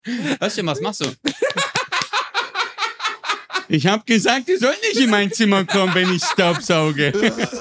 Was machst du? Ich habe gesagt, ihr sollt nicht in mein Zimmer kommen, wenn ich staubsauge.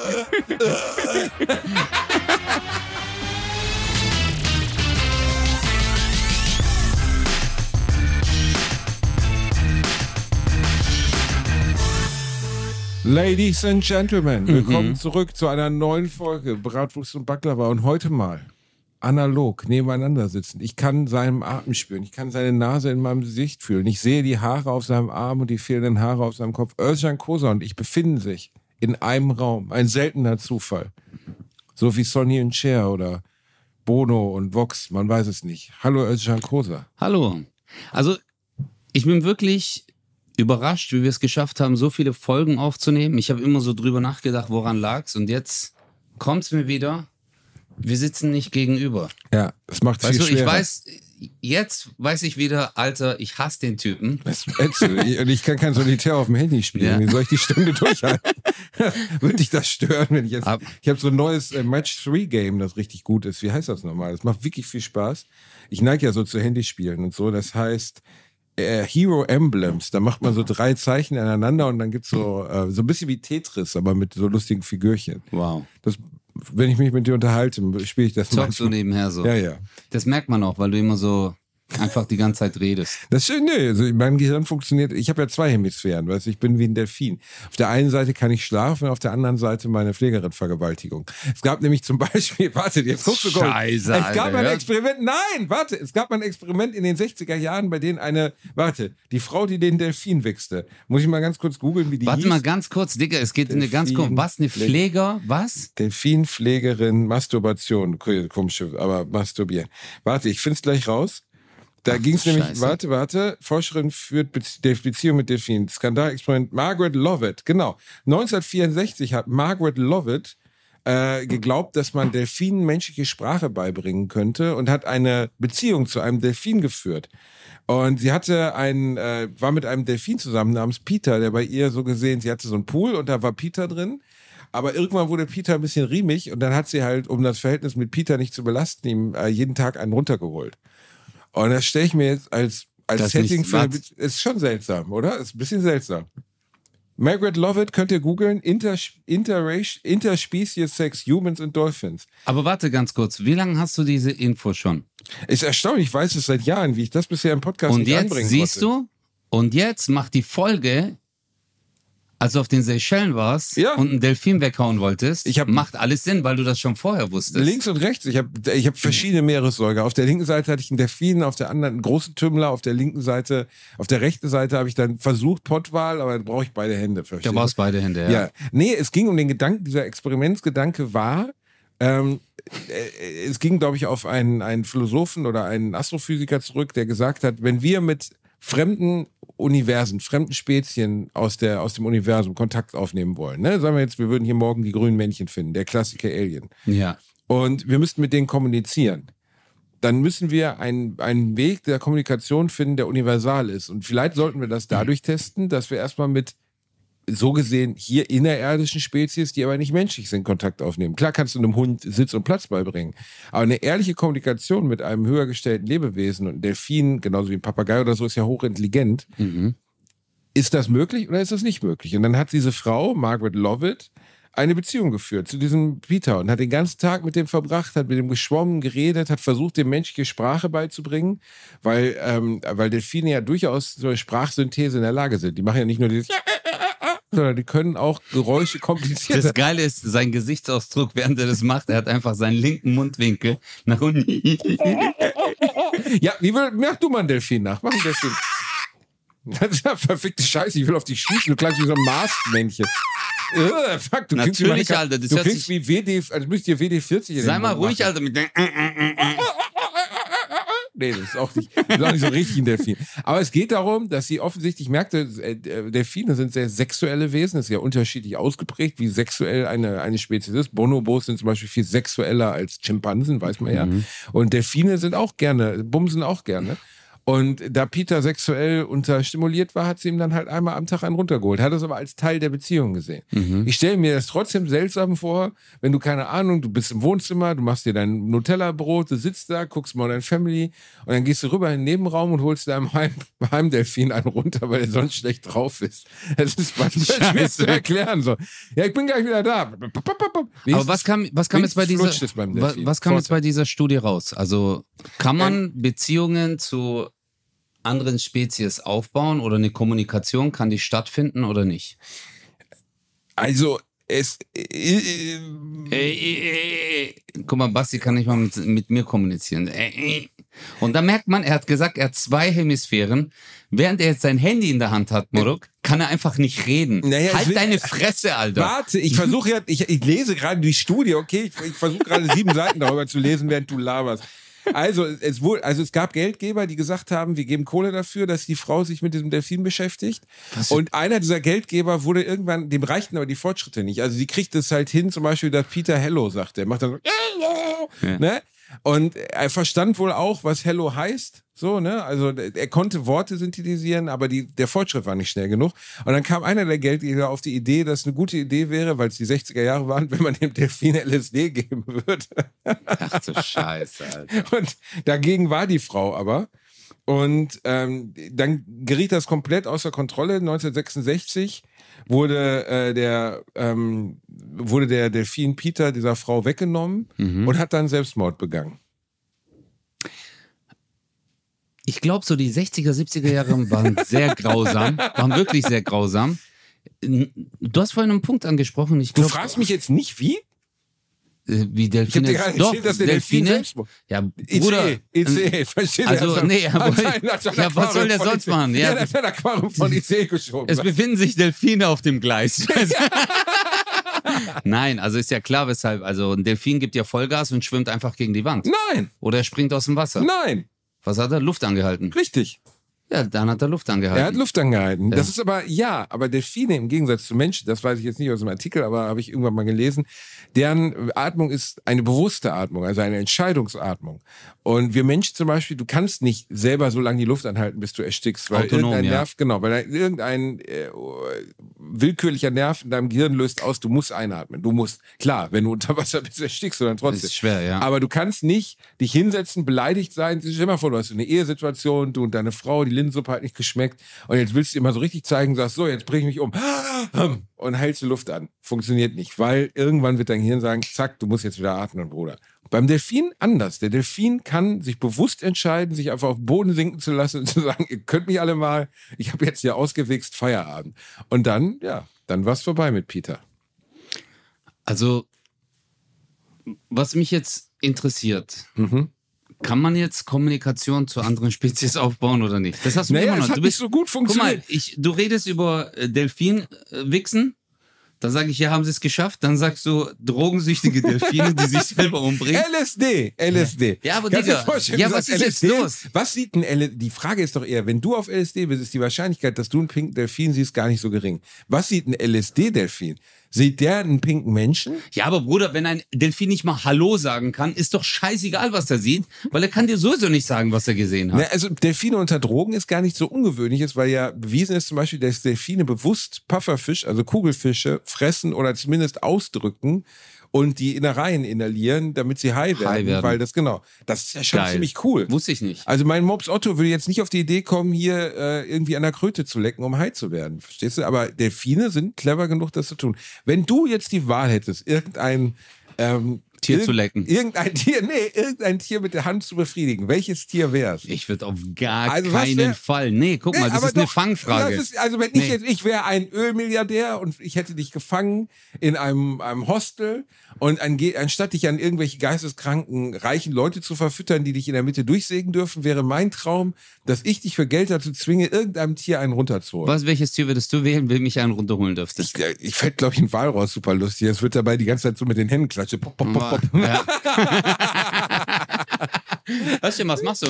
Ladies and Gentlemen, willkommen zurück zu einer neuen Folge Bratwurst und Baklava und heute mal analog nebeneinander sitzen. Ich kann seinen Atem spüren, ich kann seine Nase in meinem Gesicht fühlen, ich sehe die Haare auf seinem Arm und die fehlenden Haare auf seinem Kopf. Özcan Kosa und ich befinden sich in einem Raum, ein seltener Zufall. So wie Sonny und Cher oder Bono und Vox, man weiß es nicht. Hallo Özcan Kosa. Hallo. Also ich bin wirklich überrascht, wie wir es geschafft haben, so viele Folgen aufzunehmen. Ich habe immer so drüber nachgedacht, woran lag's, und jetzt kommt's mir wieder. Wir sitzen nicht gegenüber. Ja, es macht viel schwerer. Jetzt weiß ich wieder, Alter, ich hasse den Typen. Und ich kann kein Solitär auf dem Handy spielen. Ja. Wie soll ich die Stunde durchhalten? Würde dich das stören, wenn ich jetzt... Ich habe so ein neues Match-3-Game, das richtig gut ist. Wie heißt das nochmal? Das macht wirklich viel Spaß. Ich neige ja so zu Handyspielen und so. Das heißt... Hero Emblems, da macht man so 3 Zeichen aneinander und dann gibt's so ein bisschen wie Tetris, aber mit so lustigen Figürchen. Wow. Das, wenn ich mich mit dir unterhalte, spiele ich das mal. Zockst du nebenher so? Ja, ja. Das merkt man auch, weil du immer so einfach die ganze Zeit redest. Das ist schön, nee, also mein Gehirn funktioniert, ich habe ja 2 Hemisphären, weißt du, ich bin wie ein Delfin. Auf der einen Seite kann ich schlafen, auf der anderen Seite meine Pflegerin-Vergewaltigung. Es gab nämlich zum Beispiel, warte, jetzt guckst du Scheiße, es gab ein Experiment, es gab ein Experiment in den 60er Jahren, bei denen die Frau, die den Delfin wichste, muss ich mal ganz kurz googeln, wie die hieß. Warte mal ganz kurz, Digga, es geht eine ganz kurz, was, eine Pfleger, was? Delfinpflegerin, Masturbation, komisch, aber masturbieren. Warte, ich find's gleich raus. Da ging es nämlich, Scheiße. Forscherin führt Beziehung mit Delfinen. Skandalexperiment Margaret Lovett, genau. 1964 hat Margaret Lovett geglaubt, dass man Delfinen menschliche Sprache beibringen könnte und hat eine Beziehung zu einem Delfin geführt. Und sie war mit einem Delfin zusammen namens Peter, der bei ihr so gesehen, sie hatte so einen Pool und da war Peter drin. Aber irgendwann wurde Peter ein bisschen riemig und dann hat sie halt, um das Verhältnis mit Peter nicht zu belasten, ihm jeden Tag einen runtergeholt. Und das stelle ich mir jetzt als Setting für... Ist schon seltsam, oder? Ist ein bisschen seltsam. Margaret Lovett könnt ihr googeln. Interspecies Sex, Humans and Dolphins. Aber warte ganz kurz. Wie lange hast du diese Info schon? Ist erstaunlich. Ich weiß es seit Jahren, wie ich das bisher im Podcast nicht anbringen konnte. Und jetzt siehst du, und jetzt macht die Folge... Als du auf den Seychellen warst und einen Delfin weghauen wolltest, macht alles Sinn, weil du das schon vorher wusstest. Links und rechts. Ich hab verschiedene Meeressäuger. Auf der linken Seite hatte ich einen Delfin, auf der anderen einen großen Tümmler, auf der linken Seite, auf der rechten Seite habe ich dann versucht Pottwal, aber dann brauche ich beide Hände. Du brauchst beide Hände, ja. Nee, es ging um den Gedanken, dieser Experimentsgedanke war, es ging, glaube ich, auf einen Philosophen oder einen Astrophysiker zurück, der gesagt hat, wenn wir mit fremden Universen, fremden Spezien aus dem Universum Kontakt aufnehmen wollen. Ne? Sagen wir jetzt, wir würden hier morgen die grünen Männchen finden, der Klassiker Alien. Ja. Und wir müssten mit denen kommunizieren. Dann müssen wir einen Weg der Kommunikation finden, der universal ist. Und vielleicht sollten wir das dadurch testen, dass wir erstmal mit so gesehen hier innerirdischen Spezies, die aber nicht menschlich sind, Kontakt aufnehmen. Klar kannst du einem Hund Sitz und Platz beibringen, aber eine ehrliche Kommunikation mit einem höher gestellten Lebewesen und ein Delfin, genauso wie ein Papagei oder so, ist ja hochintelligent. Mhm. Ist das möglich oder ist das nicht möglich? Und dann hat diese Frau, Margaret Lovett, eine Beziehung geführt zu diesem Peter und hat den ganzen Tag mit dem verbracht, hat mit dem geschwommen, geredet, hat versucht, dem menschliche Sprache beizubringen, weil Delfine ja durchaus so eine Sprachsynthese in der Lage sind. Die machen ja nicht nur dieses sondern die können auch Geräusche kompliziert. Das Geile ist sein Gesichtsausdruck, während er das macht. Er hat einfach seinen linken Mundwinkel nach unten. Ja, mach du mal einen Delfin nach. Mach einen Delfin. Das ist ja verfickte Scheiße. Ich will auf dich schießen. Du klangst wie so ein Mars-Männchen. Fuck, du klingst natürlich, wie Alter. Du klingst wie WD, also müsst ihr WD-40 in Sei mal ruhig, Alter. Mit Nee, das ist auch nicht so richtig ein Delfin. Aber es geht darum, dass sie offensichtlich merkte, Delfine sind sehr sexuelle Wesen, das ist ja unterschiedlich ausgeprägt, wie sexuell eine Spezies ist. Bonobos sind zum Beispiel viel sexueller als Schimpansen, weiß man ja. Und Delfine sind auch gerne, bumsen auch gerne. Und da Peter sexuell unterstimuliert war, hat sie ihm dann halt einmal am Tag einen runtergeholt. Hat das aber als Teil der Beziehung gesehen. Ich stelle mir das trotzdem seltsam vor, wenn du, keine Ahnung, du bist im Wohnzimmer, du machst dir dein Nutella-Brot, du sitzt da, guckst mal dein Family und dann gehst du rüber in den Nebenraum und holst deinem Heimdelfin einen runter, weil er sonst schlecht drauf ist. Das ist schwer zu erklären. So. Ja, ich bin gleich wieder da. Aber was kam jetzt bei dieser Studie raus? Also kann man Beziehungen zu anderen Spezies aufbauen oder eine Kommunikation, kann die stattfinden oder nicht? Also guck mal, Basti kann nicht mal mit mir kommunizieren. Und da merkt man, er hat gesagt, er hat 2 Hemisphären. Während er jetzt sein Handy in der Hand hat, Moruk, kann er einfach nicht reden. Naja, halt deine Fresse, Alter. Warte, ich versuche ja, ich lese gerade die Studie, okay? Ich versuche gerade 7 Seiten darüber zu lesen, während du laberst. Also es gab Geldgeber, die gesagt haben, wir geben Kohle dafür, dass die Frau sich mit diesem Delfin beschäftigt. Und einer dieser Geldgeber wurde irgendwann, dem reichten aber die Fortschritte nicht. Also sie kriegt es halt hin, zum Beispiel, dass Peter Hello sagt. Er macht dann so, ja. Ne? Und er verstand wohl auch, was Hello heißt. So, ne? Also er konnte Worte synthetisieren, aber der Fortschritt war nicht schnell genug. Und dann kam einer der Geldgeber auf die Idee, dass es eine gute Idee wäre, weil es die 60er Jahre waren, wenn man dem Delfin LSD geben würde. Ach du Scheiße, Alter. Und dagegen war die Frau aber. Und dann geriet das komplett außer Kontrolle. 1966 wurde der Delfin Peter dieser Frau weggenommen und hat dann Selbstmord begangen. Ich glaube, so die 60er, 70er Jahre waren sehr grausam, waren wirklich sehr grausam. Du hast vorhin einen Punkt angesprochen. Du fragst mich jetzt nicht, wie? Wie Delfine. Ich hab dir gerade erzählt, dass der Delfin Selbstmord. Ja, Bruder. ICE, verstehst du? Also, nee, aber, ja, was soll der sonst machen? Ja, der hat ein Aquarium von ICE geschoben. Es befinden sich Delfine auf dem Gleis. Nein, also ist ja klar, weshalb. Also ein Delfin gibt ja Vollgas und schwimmt einfach gegen die Wand. Nein. Oder er springt aus dem Wasser. Nein. Was hat er? Luft angehalten. Richtig. Ja, dann hat er Luft angehalten. Er hat Luft angehalten. Ja. Das ist aber Delfine im Gegensatz zu Menschen, das weiß ich jetzt nicht aus dem Artikel, aber habe ich irgendwann mal gelesen, deren Atmung ist eine bewusste Atmung, also eine Entscheidungsatmung. Und wir Menschen zum Beispiel, du kannst nicht selber so lange die Luft anhalten, bis du erstickst, weil Autonom, irgendein ja. Nerv, genau, weil irgendein willkürlicher Nerv in deinem Gehirn löst aus, du musst einatmen. Du musst, klar, wenn du unter Wasser bist, erstickst du dann trotzdem. Das ist schwer, ja. Aber du kannst nicht dich hinsetzen, beleidigt sein. Stell dir mal vor, du hast eine Ehesituation, du und deine Frau, die Linsensuppe hat nicht geschmeckt und jetzt willst du dir mal so richtig zeigen, sagst, so, jetzt bring ich mich um und hältst die Luft an. Funktioniert nicht, weil irgendwann wird dein Gehirn sagen, zack, du musst jetzt wieder atmen, Bruder. Beim Delfin anders. Der Delfin kann sich bewusst entscheiden, sich einfach auf den Boden sinken zu lassen und zu sagen, ihr könnt mich alle mal, ich habe jetzt hier ausgewichst, Feierabend. Und dann, ja, dann war es vorbei mit Peter. Also, was mich jetzt interessiert, kann man jetzt Kommunikation zu anderen Spezies aufbauen oder nicht? Das hast du immer noch. Es hat nicht so gut funktioniert. Guck mal, du redest über Delfin-Wichsen. Da sage ich, ja, haben sie es geschafft. Dann sagst du, drogensüchtige Delfine, die sich selber umbringen. LSD. Ja, aber Kannst du dir Digga, vorstellen, ja, du was sagst ist jetzt los? Was sieht ein LSD? Die Frage ist doch eher, wenn du auf LSD bist, ist die Wahrscheinlichkeit, dass du einen pinken Delfin siehst, gar nicht so gering. Was sieht ein LSD-Delfin? Sieht der einen pinken Menschen? Ja, aber Bruder, wenn ein Delfin nicht mal Hallo sagen kann, ist doch scheißegal, was er sieht, weil er kann dir sowieso nicht sagen, was er gesehen hat. Na, also Delfine unter Drogen ist gar nicht so ungewöhnlich, weil ja bewiesen ist zum Beispiel, dass Delfine bewusst Pufferfisch, also Kugelfische, fressen oder zumindest ausdrücken und die Innereien inhalieren, damit sie high werden. Weil das, genau, das ist ja schon ziemlich cool. Wusste ich nicht. Also mein Mops Otto würde jetzt nicht auf die Idee kommen, hier irgendwie an der Kröte zu lecken, um high zu werden. Verstehst du? Aber Delfine sind clever genug, das zu tun. Wenn du jetzt die Wahl hättest, irgendein Tier zu lecken. Irgendein Tier mit der Hand zu befriedigen. Welches Tier wär's? Ich würde auf gar keinen Fall. Nee, guck mal, das ist eine Fangfrage. Also wenn ich wäre ein Ölmilliardär und ich hätte dich gefangen in einem Hostel und anstatt dich an irgendwelche geisteskranken, reichen Leute zu verfüttern, die dich in der Mitte durchsägen dürfen, wäre mein Traum, dass ich dich für Geld dazu zwinge, irgendeinem Tier einen runterzuholen. Welches Tier würdest du wählen, wenn mich einen runterholen dürftest? Ich fände, glaube ich, ein Walross super lustig. Es wird dabei die ganze Zeit so mit den Händen klatschen. Pop, pop, pop, pop. Ja. Was machst du?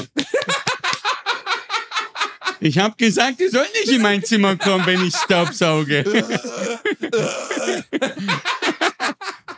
Ich habe gesagt, ihr sollt nicht in mein Zimmer kommen, wenn ich staubsauge.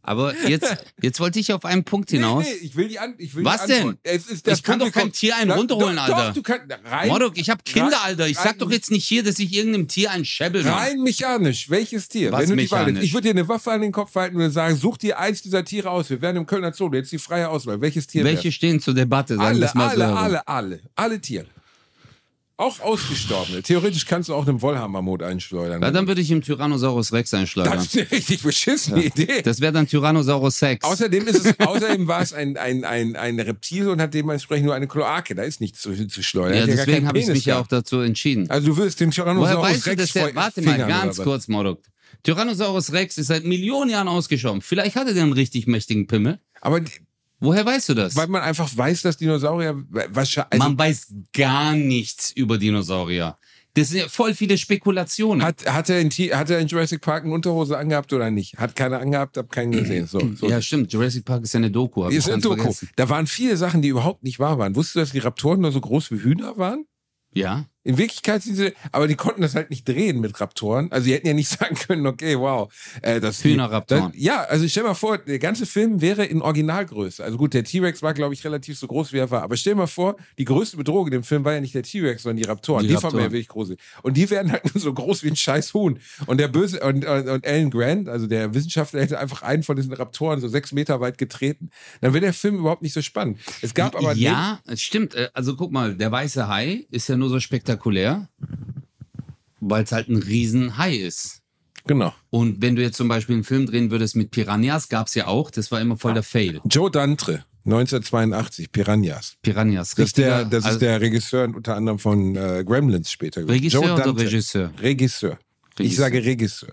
Aber jetzt wollte ich auf einen Punkt hinaus. Nee, ich will die Was denn? Ich kann doch keinem Tier einen runterholen, Alter. Doch, du kannst rein. Mordok, ich habe Kinder, Alter. Ich sag doch jetzt nicht hier, dass ich irgendeinem Tier einen Schebbel mache. Rein mechanisch. Welches Tier? Was Wenn du mechanisch? Ich würde dir eine Waffe an den Kopf halten und sagen, such dir eins dieser Tiere aus. Wir werden im Kölner Zoo. Jetzt die freie Auswahl. Welches Tier? Welche stehen zur Debatte? Sagen wir es mal so. Alle Tiere. Auch ausgestorbene. Theoretisch kannst du auch einem Wollhammermod einschleudern. Ja, dann würde ich im Tyrannosaurus Rex einschleudern. Das ist eine richtig beschissene Idee. Das wäre dann Tyrannosaurus Rex. Außerdem war es ein Reptil und hat dementsprechend nur eine Kloake. Da ist nichts zu schleudern. Ja, Hat gar deswegen keinen habe ich Penis mich ja gehabt. auch dazu entschieden. Also du wirst den Woher Tyrannosaurus weißt du, Rex dass der, warte mal, ganz kurz, Mordok. Tyrannosaurus Rex ist seit Millionen Jahren ausgestorben. Vielleicht hatte der einen richtig mächtigen Pimmel. Aber Woher weißt du das? weil man einfach weiß, dass Dinosaurier wahrscheinlich... Also, Man weiß gar nichts über Dinosaurier. Das sind ja voll viele Spekulationen. hat er in Jurassic Park eine Unterhose angehabt oder nicht? Hat keiner angehabt, hab keinen gesehen. So. Ja, stimmt. Jurassic Park ist ja eine Doku. hab ich Ist ein ganz Doku. vergessen. Da waren viele Sachen, die überhaupt nicht wahr waren. Wusstest du, dass die Raptoren nur so groß wie Hühner waren? Ja. In Wirklichkeit sind sie, aber die konnten das halt nicht drehen mit Raptoren. Also die hätten ja nicht sagen können, okay, wow. Hühnerraptoren. Ja, also stell mal vor, der ganze Film wäre in Originalgröße. Also gut, der T-Rex war, glaube ich, relativ so groß, wie er war. Aber stell mal vor, die größte Bedrohung in dem Film war ja nicht der T-Rex, sondern die Raptoren. Die fanden wir ja wirklich groß. Und die werden halt nur so groß wie ein scheiß Huhn. Und der Böse, und Alan Grant, also der Wissenschaftler, hätte einfach einen von diesen Raptoren so 6 Meter weit getreten. Dann wäre der Film überhaupt nicht so spannend. Es gab aber... Ja, es stimmt. Also guck mal, der weiße Hai ist ja nur so spektakulär, weil es halt ein Riesenhai ist. Genau. Und wenn du jetzt zum Beispiel einen Film drehen würdest mit Piranhas, gab es ja auch, das war immer voll der Fail. Joe Dante, 1982, Piranhas. Piranhas, Das ist richtiger- der, also Regisseur unter anderem von Gremlins später. Regisseur Joe oder Dante. Regisseur? Regisseur. Ich Regisseur. sage Regisseur.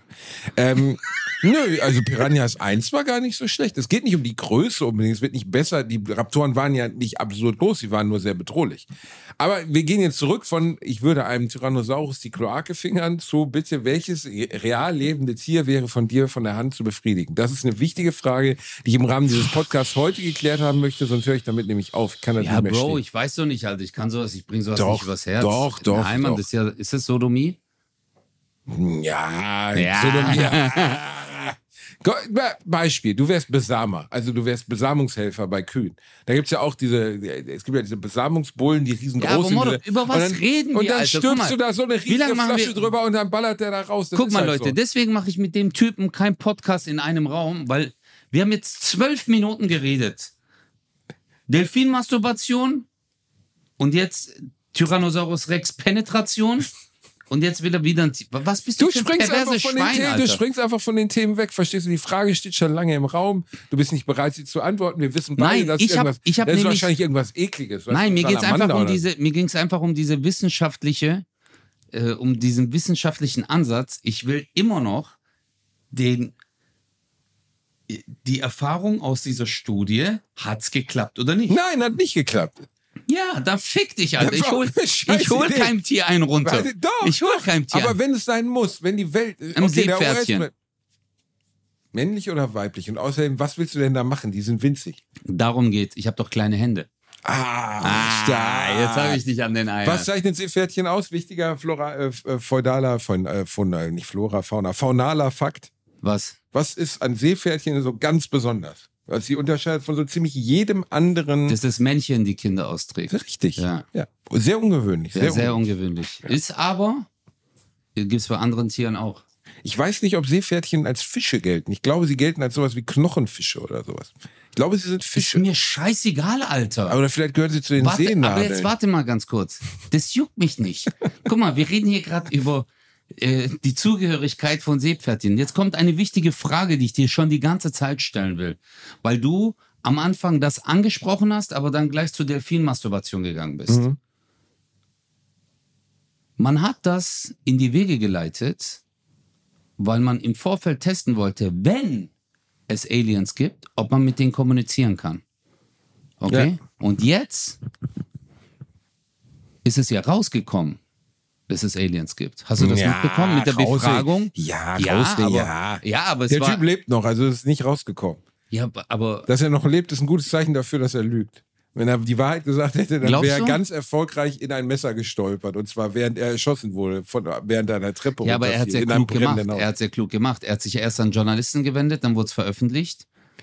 Nö, also Piranhas 1 war gar nicht so schlecht. Es geht nicht um die Größe unbedingt, es wird nicht besser. Die Raptoren waren ja nicht absurd groß, sie waren nur sehr bedrohlich. Aber wir gehen jetzt zurück von, ich würde einem Tyrannosaurus die Kloake fingern, zu bitte, welches real lebende Tier wäre von dir von der Hand zu befriedigen? Das ist eine wichtige Frage, die ich im Rahmen dieses Podcasts heute geklärt haben möchte, sonst höre ich damit nämlich auf. Ich kann das Ja, nicht mehr Bro, stehen. ich weiß doch nicht, Alter. Ich kann sowas, ich bringe sowas Doch, nicht übers Herz. doch, doch, Nein, Mann, doch. das ist das Sodomie? Ja, Ja. Beispiel, du wärst Besamer, also du wärst Besamungshelfer bei Kühen. Da gibt es ja auch es gibt ja diese Besamungsbullen, die riesengroß Ja, aber sind. Mordor, über was reden wir, Und dann Alter? Guck stülpst mal, du da so eine wie lange riesige machen Flasche wir- drüber und dann ballert der da raus. Das Guck ist mal, halt Leute, so. deswegen mache ich mit dem Typen keinen Podcast in einem Raum, weil wir haben jetzt 12 Minuten geredet. Delfinmasturbation und jetzt Tyrannosaurus Rex Penetration und jetzt will er wieder ein... Was bist du Du für ein springst, perverses einfach von den Schwein, Themen, Alter? du springst einfach von den Themen weg, verstehst du? Die Frage steht schon lange im Raum. Du bist nicht bereit, sie zu antworten. Wir wissen beide, Nein, dass ich hab das ist nämlich- wahrscheinlich irgendwas Ekliges. Nein, mir geht's Salamander oder- mir ging es einfach um diese wissenschaftliche, um diesen wissenschaftlichen Ansatz. Ich will immer noch die Erfahrung aus dieser Studie, hat's geklappt oder nicht? Nein, hat nicht geklappt. Ja, dann fick dich, Alter. Das Ich war hol, eine scheiß ich hol Idee. keinem Tier einen runter. Warte, doch, ich hol keinem Tier Aber einen. wenn es sein muss, wenn die Welt... Ein der Seepferdchen. US männlich oder weiblich? Und außerdem, was willst du denn da machen? Die sind winzig. Darum geht's. Ich habe doch kleine Hände. Stark. Jetzt habe ich dich an den Eiern. Was zeichnet Seepferdchen aus? Wichtiger faunaler Fakt. Was? Was ist an Seepferdchen so ganz besonders? Was sie unterscheidet von so ziemlich jedem anderen... Das ist das Männchen, die Kinder austrägt. Richtig. Ja. Ja. Sehr ungewöhnlich. Ja, sehr ungewöhnlich. Ist aber, gibt es bei anderen Tieren auch. Ich weiß nicht, ob Seepferdchen als Fische gelten. Ich glaube, sie gelten als sowas wie Knochenfische oder sowas. Ich glaube, sie sind Ist Fische. mir scheißegal, Alter. Oder vielleicht gehören sie zu den Aber Seenadeln. jetzt warte mal ganz kurz. Das juckt mich nicht. Guck mal, wir reden hier gerade über die Zugehörigkeit von Seepferdchen. Jetzt kommt eine wichtige Frage, die ich dir schon die ganze Zeit stellen will. Weil du am Anfang das angesprochen hast, aber dann gleich zur Delfinmasturbation gegangen bist. Mhm. Man hat das in die Wege geleitet, weil man im Vorfeld testen wollte, wenn es Aliens gibt, ob man mit denen kommunizieren kann. Okay? Ja. Und jetzt ist es ja rausgekommen, dass es Aliens gibt. Hast du das mitbekommen mit der Befragung? Ja, aber es Der war... Typ lebt noch, also ist nicht rausgekommen. Ja, aber... Dass er noch lebt, ist ein gutes Zeichen dafür, dass er lügt. Wenn er die Wahrheit gesagt hätte, dann Glaubst wäre er du? ganz erfolgreich in ein Messer gestolpert. Und zwar während er erschossen wurde, während einer Treppe Ja, aber er hat runterfiel, sehr in einem klug gemacht. brennenden Haus. Er hat sehr klug gemacht. Er hat sich erst an Journalisten gewendet, dann wurde es veröffentlicht.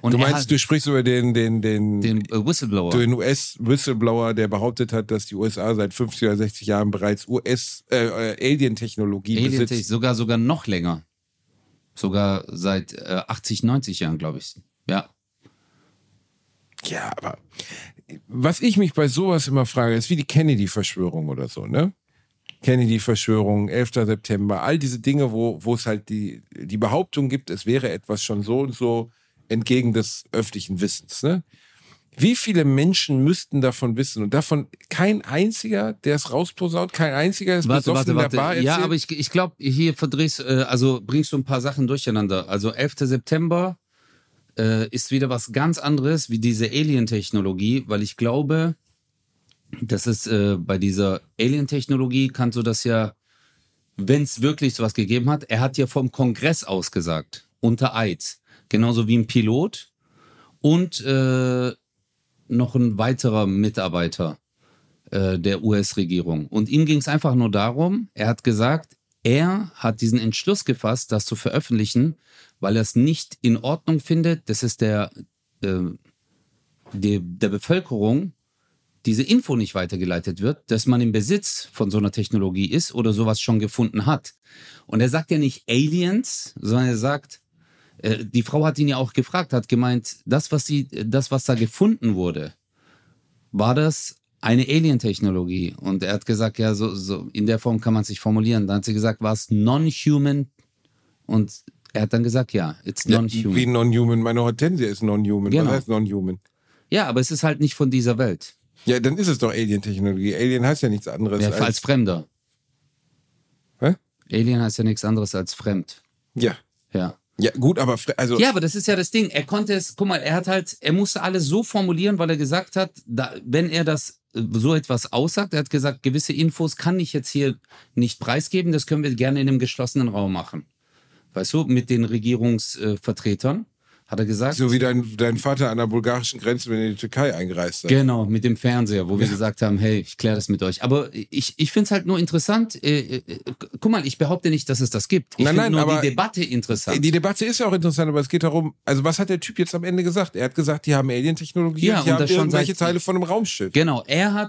Und du meinst, du sprichst über den Whistleblower. Den US-Whistleblower, der behauptet hat, dass die USA seit 50 oder 60 Jahren bereits Alien-Technologie besitzt. Sogar noch länger. Sogar seit 80, 90 Jahren, glaube ich. Ja. Ja, aber was ich mich bei sowas immer frage, ist wie die Kennedy-Verschwörung oder so, ne? Kennedy-Verschwörung, 11. September, all diese Dinge, wo es halt die Behauptung gibt, es wäre etwas schon so und so entgegen des öffentlichen Wissens, ne? Wie viele Menschen müssten davon wissen und davon kein einziger, der es rausposaunt, kein einziger, der es besoffen in der Bar erzählt? Ja, aber ich glaube, hier bringst du ein paar Sachen durcheinander. Also 11. September ist wieder was ganz anderes wie diese Alien-Technologie, weil ich glaube, dass es bei dieser Alien-Technologie kannst du das ja, wenn es wirklich sowas gegeben hat, er hat ja vom Kongress aus gesagt, unter Eid, genauso wie ein Pilot und noch ein weiterer Mitarbeiter der US-Regierung. Und ihm ging es einfach nur darum, er hat gesagt, er hat diesen Entschluss gefasst, das zu veröffentlichen, weil er es nicht in Ordnung findet, dass es der Bevölkerung diese Info nicht weitergeleitet wird, dass man im Besitz von so einer Technologie ist oder sowas schon gefunden hat. Und er sagt ja nicht Aliens, sondern er sagt, die Frau hat ihn ja auch gefragt, hat gemeint, das, was da gefunden wurde, war das eine Alien-Technologie? Und er hat gesagt, ja, so in der Form kann man es sich formulieren. Dann hat sie gesagt, war es non-human? Und er hat dann gesagt, ja, it's non-human. Ja, wie non-human? Meine Hortensia ist non-human. Genau. Was heißt non-human? Ja, aber es ist halt nicht von dieser Welt. Ja, dann ist es doch Alien-Technologie. Alien heißt ja nichts anderes als Fremder. Hä? Alien heißt ja nichts anderes als fremd. Ja. Ja. Ja, gut, aber Ja, aber das ist ja das Ding. Er konnte es, guck mal, er musste alles so formulieren, weil er gesagt hat, wenn er das so etwas aussagt, er hat gesagt, gewisse Infos kann ich jetzt hier nicht preisgeben, das können wir gerne in einem geschlossenen Raum machen. Weißt du, mit den Regierungsvertretern. Hat er gesagt. So wie dein Vater an der bulgarischen Grenze, wenn er in die Türkei eingereist ist. Genau, mit dem Fernseher, wo wir gesagt haben, hey, ich kläre das mit euch. Aber ich finde es halt nur interessant. Guck mal, ich behaupte nicht, dass es das gibt. Ich finde nur die Debatte interessant. Die Debatte ist ja auch interessant, aber es geht darum, also was hat der Typ jetzt am Ende gesagt? Er hat gesagt, die haben Alien-Technologie, ja, die haben irgendwelche Teile von einem Raumschiff. Genau,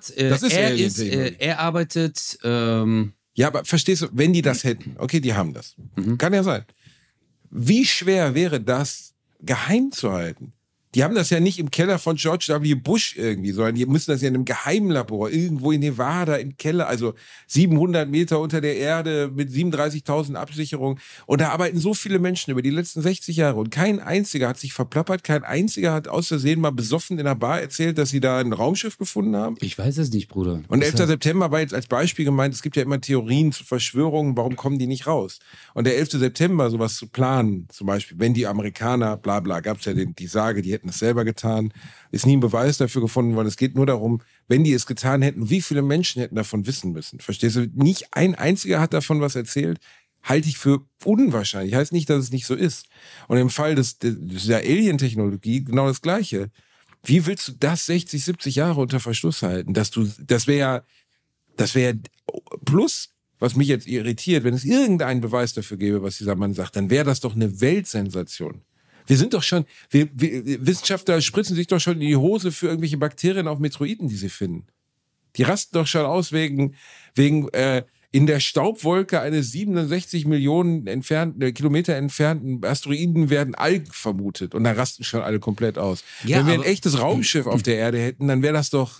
er arbeitet... ja, aber verstehst du, wenn die das hätten, okay, die haben das. Kann ja sein. Wie schwer wäre das, geheim zu halten? Die haben das ja nicht im Keller von George W. Bush irgendwie, sondern die müssen das ja in einem Geheimlabor, irgendwo in Nevada im Keller, also 700 Meter unter der Erde mit 37.000 Absicherungen. Und da arbeiten so viele Menschen über die letzten 60 Jahre und kein einziger hat sich verplappert, kein einziger hat aus Versehen mal besoffen in der Bar erzählt, dass sie da ein Raumschiff gefunden haben. Ich weiß es nicht, Bruder. Und 11. September war jetzt als Beispiel gemeint, es gibt ja immer Theorien zu Verschwörungen, warum kommen die nicht raus? Und der 11. September, sowas zu planen, zum Beispiel, wenn die Amerikaner, bla bla, gab es ja die Sage, die hätten es selber getan, ist nie ein Beweis dafür gefunden worden. Es geht nur darum, wenn die es getan hätten, wie viele Menschen hätten davon wissen müssen. Verstehst du? Nicht ein einziger hat davon was erzählt. Halte ich für unwahrscheinlich. Heißt nicht, dass es nicht so ist. Und im Fall der Alien-Technologie genau das Gleiche. Wie willst du das 60, 70 Jahre unter Verschluss halten? Das wäre ja plus, was mich jetzt irritiert, wenn es irgendeinen Beweis dafür gäbe, was dieser Mann sagt, dann wäre das doch eine Weltsensation. Wir sind doch schon, Wissenschaftler spritzen sich doch schon in die Hose für irgendwelche Bakterien auf Meteoriten, die sie finden. Die rasten doch schon aus wegen in der Staubwolke eines 67 Millionen Kilometer entfernten Asteroiden werden Algen vermutet und da rasten schon alle komplett aus. Ja, wenn wir ein echtes Raumschiff auf der Erde hätten, dann wäre doch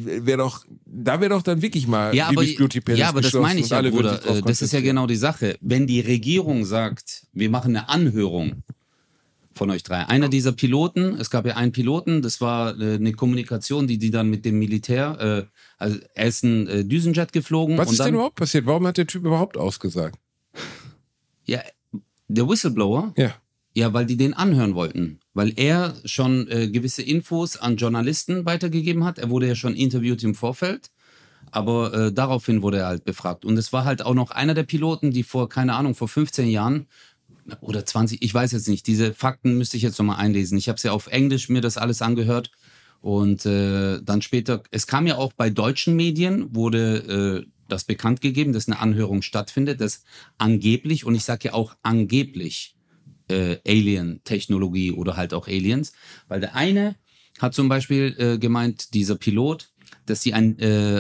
dann wirklich mal Beauty Palace. Ja, aber das meine ich ja, Bruder. Das ist ja genau die Sache. Wenn die Regierung sagt, wir machen eine Anhörung von euch drei. Einer dieser Piloten, es gab ja einen Piloten, das war eine Kommunikation, die dann mit dem Militär, also er ist ein Düsenjet geflogen. Was ist denn überhaupt passiert? Warum hat der Typ überhaupt ausgesagt? Ja, der Whistleblower? Ja. Ja, weil die den anhören wollten. Weil er schon gewisse Infos an Journalisten weitergegeben hat. Er wurde ja schon interviewt im Vorfeld. Aber daraufhin wurde er halt befragt. Und es war halt auch noch einer der Piloten, die vor 15 Jahren oder 20, ich weiß jetzt nicht, diese Fakten müsste ich jetzt nochmal einlesen. Ich habe es ja auf Englisch mir das alles angehört und dann später, es kam ja auch bei deutschen Medien, wurde das bekannt gegeben, dass eine Anhörung stattfindet, dass angeblich, und ich sage ja auch angeblich, Alien-Technologie oder halt auch Aliens. Weil der eine hat zum Beispiel gemeint, dieser Pilot, dass sie ein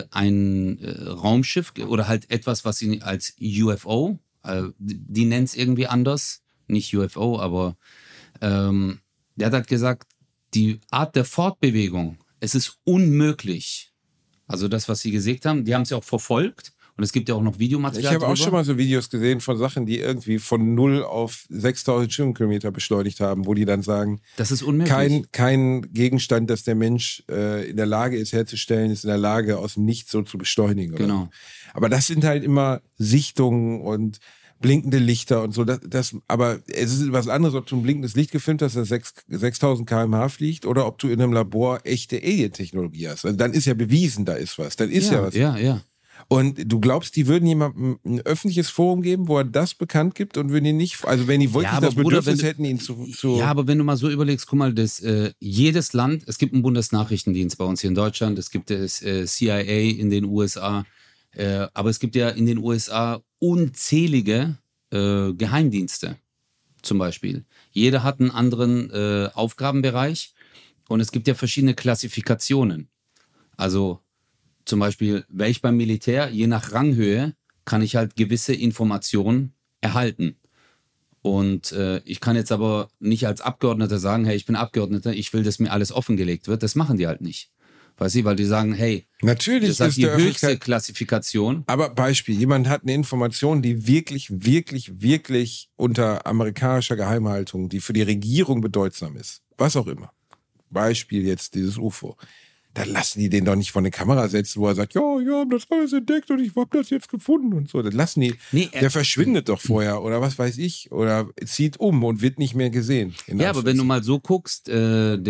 Raumschiff oder halt etwas, was sie als UFO, die nennen es irgendwie anders, nicht UFO, aber der hat halt gesagt, die Art der Fortbewegung, es ist unmöglich. Also das, was sie gesagt haben, die haben es ja auch verfolgt. Und es gibt ja auch noch Videomaterial. Ich habe auch schon mal so Videos gesehen von Sachen, die irgendwie von 0 auf 6000 Stundenkilometer beschleunigt haben, wo die dann sagen, das ist unmöglich. Kein Gegenstand, das der Mensch in der Lage ist herzustellen, ist in der Lage, aus dem Nichts so zu beschleunigen. Oder? Genau. Aber das sind halt immer Sichtungen und blinkende Lichter und so. Aber es ist was anderes, ob du ein blinkendes Licht gefilmt hast, das 6000 km/h fliegt, oder ob du in einem Labor echte Alien-Technologie hast. Also dann ist ja bewiesen, da ist was. Dann ist ja was. Ja. Und du glaubst, die würden jemandem ein öffentliches Forum geben, wo er das bekannt gibt, und würden ihn nicht, also wenn die wirklich das Bedürfnis hätten, ihn zu... Ja, aber wenn du mal so überlegst, guck mal, jedes Land, es gibt einen Bundesnachrichtendienst bei uns hier in Deutschland, es gibt das CIA in den USA, aber es gibt ja in den USA unzählige Geheimdienste zum Beispiel. Jeder hat einen anderen Aufgabenbereich und es gibt ja verschiedene Klassifikationen. Also zum Beispiel, wäre ich beim Militär, je nach Ranghöhe, kann ich halt gewisse Informationen erhalten. Und ich kann jetzt aber nicht als Abgeordneter sagen, hey, ich bin Abgeordneter, ich will, dass mir alles offengelegt wird. Das machen die halt nicht. Weißt du, weil die sagen, hey, natürlich das ist die höchste Öffentlichkeit Klassifikation. Aber Beispiel, jemand hat eine Information, die wirklich, wirklich, wirklich unter amerikanischer Geheimhaltung, die für die Regierung bedeutsam ist. Was auch immer. Beispiel jetzt dieses UFO. Dann lassen die den doch nicht vor eine Kamera setzen, wo er sagt, ja, wir haben das alles entdeckt und ich habe das jetzt gefunden und so. Das lassen die. Nee, der verschwindet doch vorher oder was weiß ich, oder zieht um und wird nicht mehr gesehen. Ja, aber wenn du mal so guckst, und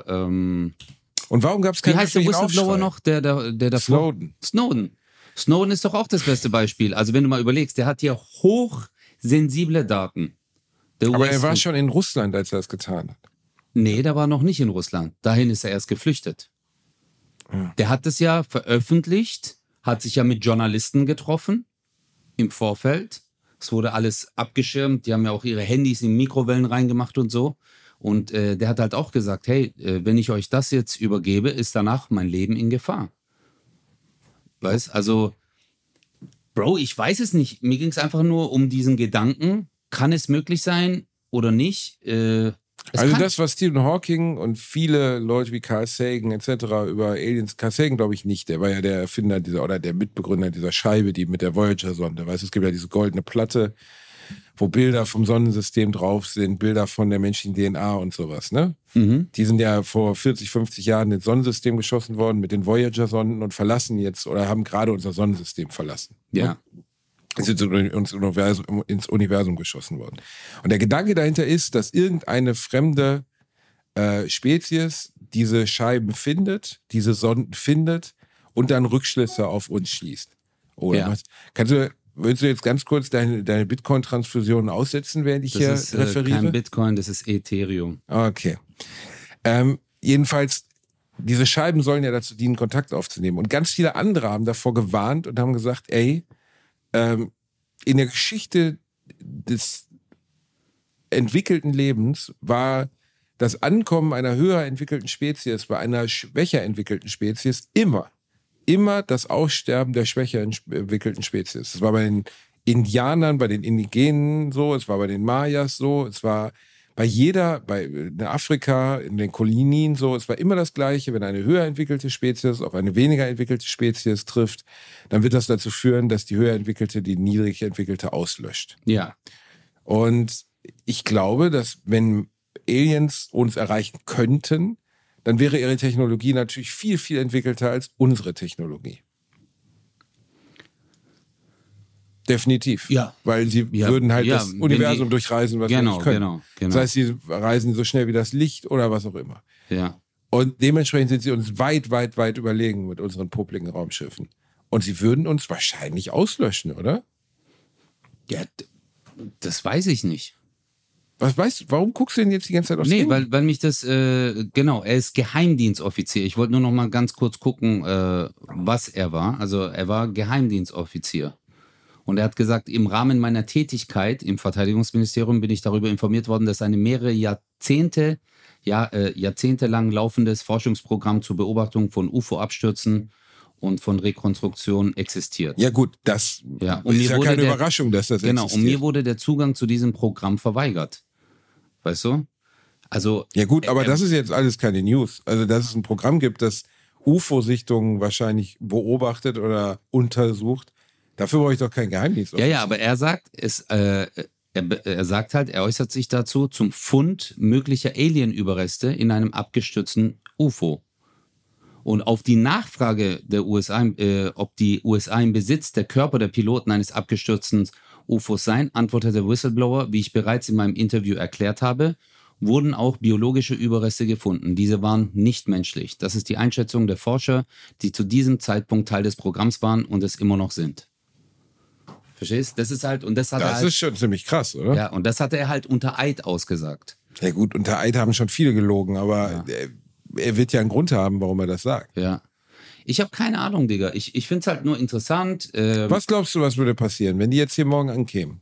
warum gab es keinen wie heißt der Whistleblower Aufschrei? noch, der davor? Snowden ist doch auch das beste Beispiel. Also wenn du mal überlegst, der hat hier hochsensible Daten. Aber er war schon in Russland, als er das getan hat. Nee, der war noch nicht in Russland. Dahin ist er erst geflüchtet. Ja. Der hat es ja veröffentlicht, hat sich ja mit Journalisten getroffen im Vorfeld. Es wurde alles abgeschirmt. Die haben ja auch ihre Handys in Mikrowellen reingemacht und so. Und der hat halt auch gesagt, hey, wenn ich euch das jetzt übergebe, ist danach mein Leben in Gefahr. Weißt, also, Bro, ich weiß es nicht. Mir ging es einfach nur um diesen Gedanken, kann es möglich sein oder nicht? Das, was Stephen Hawking und viele Leute wie Carl Sagan etc. über Aliens, Carl Sagan glaube ich nicht, der war ja der Erfinder oder der Mitbegründer dieser Scheibe, die mit der Voyager-Sonde, weißt du, es gibt ja diese goldene Platte, wo Bilder vom Sonnensystem drauf sind, Bilder von der menschlichen DNA und sowas, ne? Mhm. Die sind ja vor 40, 50 Jahren ins Sonnensystem geschossen worden mit den Voyager-Sonden und verlassen jetzt oder haben gerade unser Sonnensystem verlassen. Ja. Ne? Ist ins Universum geschossen worden. Und der Gedanke dahinter ist, dass irgendeine fremde Spezies diese Scheiben findet, diese Sonden findet und dann Rückschlüsse auf uns schließt. Oder was? Willst du jetzt ganz kurz deine Bitcoin-Transfusion aussetzen, während ich hier referiere? Das ist kein Bitcoin, das ist Ethereum. Okay. Jedenfalls, diese Scheiben sollen ja dazu dienen, Kontakt aufzunehmen. Und ganz viele andere haben davor gewarnt und haben gesagt, ey, in der Geschichte des entwickelten Lebens war das Ankommen einer höher entwickelten Spezies bei einer schwächer entwickelten Spezies immer das Aussterben der schwächer entwickelten Spezies. Das war bei den Indianern, bei den Indigenen so, es war bei den Mayas so, es war in Afrika, in den Kolonien so, es war immer das Gleiche, wenn eine höher entwickelte Spezies auf eine weniger entwickelte Spezies trifft, dann wird das dazu führen, dass die höher entwickelte die niedrig entwickelte auslöscht. Ja. Und ich glaube, dass wenn Aliens uns erreichen könnten, dann wäre ihre Technologie natürlich viel, viel entwickelter als unsere Technologie. Definitiv. Ja. Weil sie würden halt das Universum durchreisen, was wir nicht können. Genau. Das heißt, sie reisen so schnell wie das Licht oder was auch immer. Ja. Und dementsprechend sind sie uns weit, weit, weit überlegen mit unseren publiken Raumschiffen. Und sie würden uns wahrscheinlich auslöschen, oder? Ja, das weiß ich nicht. Was weißt du, warum guckst du denn jetzt die ganze Zeit aufs Ding? Weil mich das, er ist Geheimdienstoffizier. Ich wollte nur noch mal ganz kurz gucken, was er war. Also er war Geheimdienstoffizier. Und er hat gesagt, im Rahmen meiner Tätigkeit im Verteidigungsministerium bin ich darüber informiert worden, dass eine mehrere jahrzehntelang laufendes Forschungsprogramm zur Beobachtung von UFO-Abstürzen und von Rekonstruktion existiert. Ja gut, das und ist ja keine Überraschung, dass das existiert. Genau, und mir wurde der Zugang zu diesem Programm verweigert. Weißt du? Also, ja gut, aber das ist jetzt alles keine News. Also, dass es ein Programm gibt, das UFO-Sichtungen wahrscheinlich beobachtet oder untersucht, dafür brauche ich doch kein Geheimnis. Ja, aber er sagt, er sagt halt, er äußert sich dazu zum Fund möglicher Alien-Überreste in einem abgestürzten UFO. Und auf die Nachfrage der USA, ob die USA im Besitz der Körper der Piloten eines abgestürzten UFOs seien, antwortet der Whistleblower, wie ich bereits in meinem Interview erklärt habe, wurden auch biologische Überreste gefunden. Diese waren nicht menschlich. Das ist die Einschätzung der Forscher, die zu diesem Zeitpunkt Teil des Programms waren und es immer noch sind. Verstehst? Das ist halt, und das hat das ist schon ziemlich krass, oder? Ja, und das hat er halt unter Eid ausgesagt. Ja gut, unter Eid haben schon viele gelogen, aber er wird ja einen Grund haben, warum er das sagt. Ja. Ich habe keine Ahnung, Digga. Ich finde es halt nur interessant. Was glaubst du, was würde passieren, wenn die jetzt hier morgen ankämen?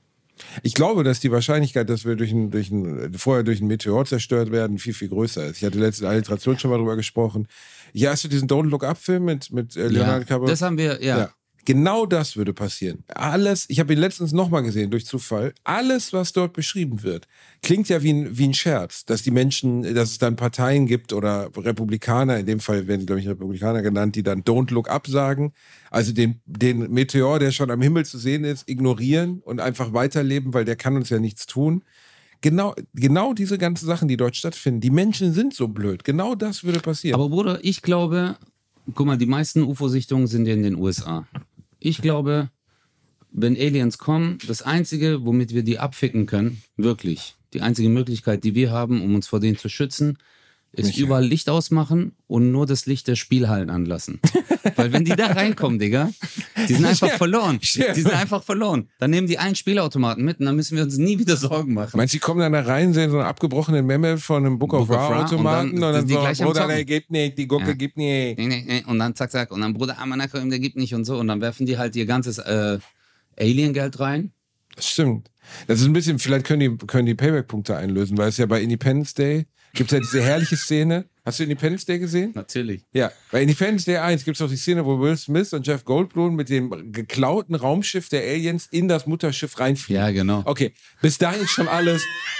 Ich glaube, dass die Wahrscheinlichkeit, dass wir vorher durch einen Meteor zerstört werden, viel, viel größer ist. Ich hatte letzte Alliteration schon mal drüber gesprochen. Ja, hast du diesen Don't Look Up Film mit Leonardo DiCaprio? Das haben wir, ja. Genau das würde passieren. Alles, ich habe ihn letztens nochmal gesehen, durch Zufall, alles, was dort beschrieben wird, klingt ja wie ein Scherz, dass es dann Parteien gibt oder Republikaner, in dem Fall werden, glaube ich, Republikaner genannt, die dann Don't Look Up sagen, also den Meteor, der schon am Himmel zu sehen ist, ignorieren und einfach weiterleben, weil der kann uns ja nichts tun. Genau diese ganzen Sachen, die dort stattfinden, die Menschen sind so blöd, genau das würde passieren. Aber Bruder, ich glaube, guck mal, die meisten UFO-Sichtungen sind in den USA. Ich glaube, wenn Aliens kommen, das Einzige, womit wir die abficken können, wirklich, die einzige Möglichkeit, die wir haben, um uns vor denen zu schützen, ist überall Licht ausmachen und nur das Licht der Spielhallen anlassen. Weil wenn die da reinkommen, Digga, die sind einfach verloren. Die sind einfach verloren. Dann nehmen die einen Spielautomaten mit und dann müssen wir uns nie wieder Sorgen machen. Meinst du, die kommen dann da rein, sehen so einen abgebrochenen Memme von einem Book of Ra-Automaten und dann so, Bruder, der gibt nicht, die Gurke gibt nicht. Und dann zack, zack, und dann Bruder Amanakom, der gibt nicht und so. Und dann werfen die halt ihr ganzes Alien-Geld rein. Das stimmt. Das ist ein bisschen, vielleicht können die Payback-Punkte einlösen, weil es ja bei Independence Day gibt es ja diese herrliche Szene. Hast du Independence Day gesehen? Natürlich. Ja, bei Independence Day 1 gibt es auch die Szene, wo Will Smith und Jeff Goldblum mit dem geklauten Raumschiff der Aliens in das Mutterschiff reinfliegen. Ja, genau. Okay, bis dahin ist schon alles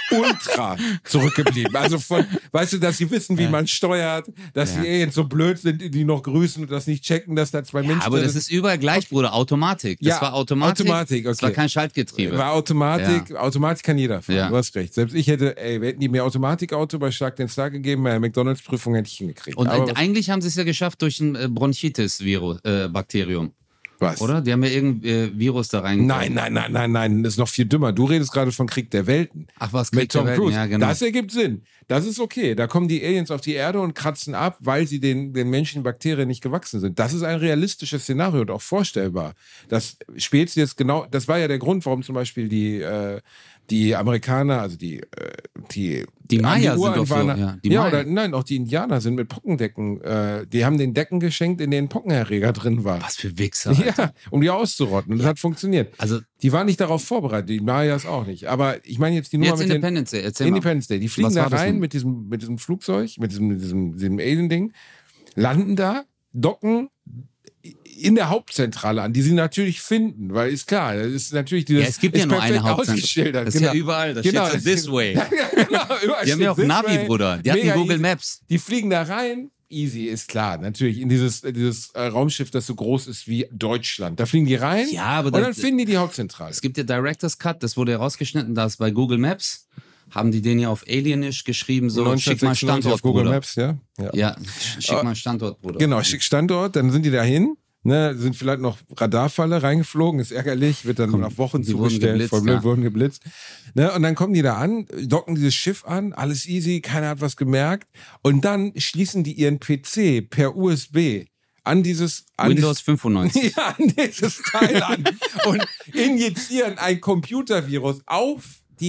ultra zurückgeblieben. Also weißt du, dass sie wissen, wie man steuert, dass die Aliens so blöd sind, die noch grüßen und das nicht checken, dass da zwei Menschen sind. Aber das ist überall gleich, Bruder. Automatik. Das war Automatik. Okay. Das war kein Schaltgetriebe. War Automatik. Ja. Automatik kann jeder fahren. Ja. Du hast recht. Selbst ich wir hätten die mir Automatikauto bei Schlag den Star gegeben, bei der McDonalds-Prüfung hätte ich hingekriegt. Und eigentlich haben sie es ja geschafft durch ein Bronchitis-Bakterium. Was? Oder? Die haben ja irgendein Virus da reingebracht. Nein, das ist noch viel dümmer. Du redest gerade von Krieg der Welten. Ach was, Krieg der Welten? Mit Tom Cruise. Ja, genau. Das ergibt Sinn. Das ist okay. Da kommen die Aliens auf die Erde und kratzen ab, weil sie den Menschen Bakterien nicht gewachsen sind. Das ist ein realistisches Szenario und auch vorstellbar. Das Spezies genau, das war ja der Grund, warum zum Beispiel die Amerikaner, also die Maya sind doch so, auch die Indianer sind mit Pockendecken, die haben den Decken geschenkt, in denen Pockenerreger drin waren. Was für Wichser, Alter. Ja, um die auszurotten. Und das hat funktioniert. Also, die waren nicht darauf vorbereitet, die Mayas auch nicht. Aber ich meine jetzt die Nummer mit Independence Day, erzähl Independence Day. Die fliegen da rein mit diesem Flugzeug, mit diesem Alien-Ding, landen da, docken in der Hauptzentrale an, die sie natürlich finden, weil ist klar, das ist natürlich dieses. Es gibt ja nur eine Hauptzentrale. Das ist ja überall, das steht so this way. Die haben ja auch Navi, Bruder. Die hatten Google Maps. Die fliegen da rein, easy, ist klar, natürlich, in dieses Raumschiff, das so groß ist wie Deutschland. Da fliegen die rein und dann finden die Hauptzentrale. Es gibt ja Director's Cut, das wurde herausgeschnitten, da ist bei Google Maps. Haben die den ja auf Alienisch geschrieben, so schick mal Standort, auf Google Bruder. Maps, ja, schick mal Standort, Bruder. Genau, schick Standort, dann sind die dahin. Ne, sind vielleicht noch Radarfalle reingeflogen, ist ärgerlich, wird dann nach Wochen zugestellt, voll blöd, wurden geblitzt. Ne, und dann kommen die da an, docken dieses Schiff an, alles easy, keiner hat was gemerkt. Und dann schließen die ihren PC per USB an Windows 95. Ja, an dieses Teil an und injizieren ein Computervirus auf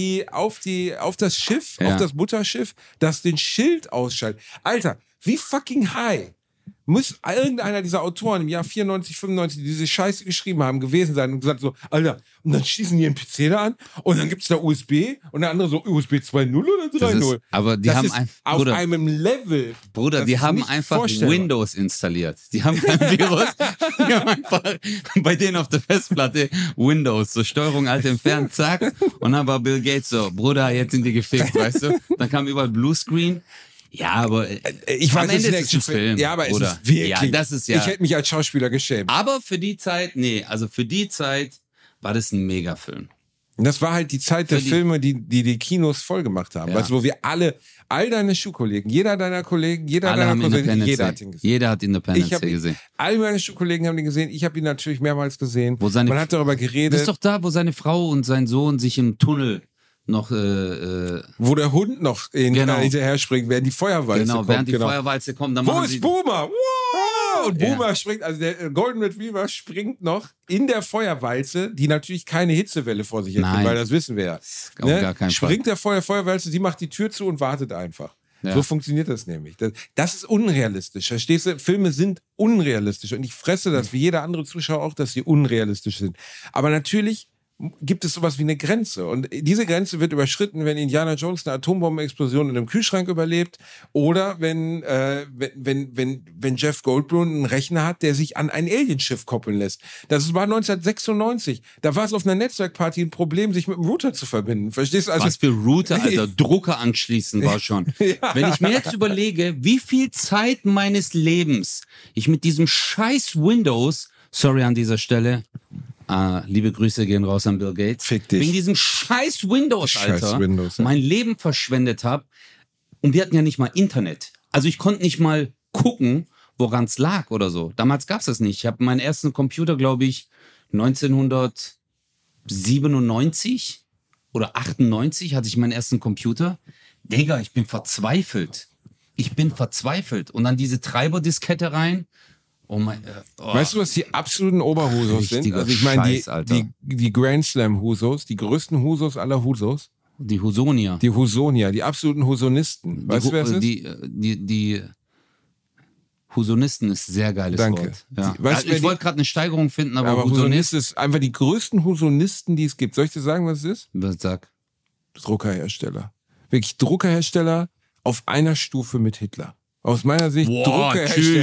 das Schiff, auf das Mutterschiff, das den Schild ausschaltet. Alter, wie fucking high muss irgendeiner dieser Autoren im Jahr 94, 95, die diese Scheiße geschrieben haben, gewesen sein und gesagt so, Alter, und dann schießen die einen PC da an und dann gibt's da USB und der andere so USB 2.0 oder 3.0. Aber die haben auf einem Level. Bruder, die haben einfach Windows installiert. Die haben kein Virus. Die haben einfach bei denen auf der Festplatte Windows, so Steuerung Alt entfernt, zack. Und dann war Bill Gates so, Bruder, jetzt sind die gefickt, weißt du? Dann kam überall Bluescreen. Ja, aber ich weiß, am Ende ist es ein Film. Ja, aber es oder? ist wirklich. Ja, das ist ja. Ich hätte mich als Schauspieler geschämt. Aber für die Zeit, für die Zeit war das ein Megafilm. Und das war halt die Zeit der Filme, die Kinos voll gemacht haben. Ja. Weißt du, wo wir all deine Schulkollegen, jeder deiner Kollegen, jeder deiner Cousinen, jeder hat ihn gesehen. Jeder hat Independence Day gesehen. All meine Schulkollegen haben ihn gesehen. Ich habe ihn natürlich mehrmals gesehen. Man hat darüber geredet. Das ist doch da, wo seine Frau und sein Sohn sich im Tunnel noch wo der Hund noch hinterher springt, während die Feuerwalze kommt. Während die Feuerwalze kommt. Dann wo ist Boomer? Wow! Und Boomer springt, also der Golden Retriever springt noch in der Feuerwalze, die natürlich keine Hitzewelle vor sich hat, weil das wissen wir ja. Auf gar keinen springt der Feuerwalze, sie macht die Tür zu und wartet einfach. Ja. So funktioniert das nämlich. Das ist unrealistisch. Verstehst du? Filme sind unrealistisch und ich fresse das, wie jeder andere Zuschauer auch, dass sie unrealistisch sind. Aber natürlich gibt es sowas wie eine Grenze. Und diese Grenze wird überschritten, wenn Indiana Jones eine Atombombenexplosion in einem Kühlschrank überlebt oder wenn Jeff Goldblum einen Rechner hat, der sich an ein Alienschiff koppeln lässt. Das war 1996. Da war es auf einer Netzwerkparty ein Problem, sich mit dem Router zu verbinden. Verstehst du? Also, was für Router, Alter? Drucker anschließen war schon. Ja. Wenn ich mir jetzt überlege, wie viel Zeit meines Lebens ich mit diesem scheiß Windows, sorry an dieser Stelle, liebe Grüße gehen raus an Bill Gates. Fick dich. Wegen diesem scheiß Windows, Alter, Windows, mein Leben verschwendet habe. Und wir hatten ja nicht mal Internet. Also ich konnte nicht mal gucken, woran es lag oder so. Damals gab es das nicht. Ich habe meinen ersten Computer, glaube ich, 1997 oder 98 hatte ich meinen ersten Computer. Digga, ich bin verzweifelt. Und dann diese Treiberdiskette rein. Oh mein, Weißt du, was die absoluten Oberhusos sind? Also ich meine, die Grand Slam Husos, die größten Husos aller Husos. Die Husonia. Die absoluten Husonisten. Weißt du, wer es ist? Die Husonisten ist sehr geiles Danke. Wort. Ja. Ich wollte gerade eine Steigerung finden, aber Husonist ist einfach die größten Husonisten, die es gibt. Soll ich dir sagen, was es ist? Sag. Druckerhersteller. Wirklich Druckerhersteller auf einer Stufe mit Hitler. Aus meiner Sicht Druckerhersteller.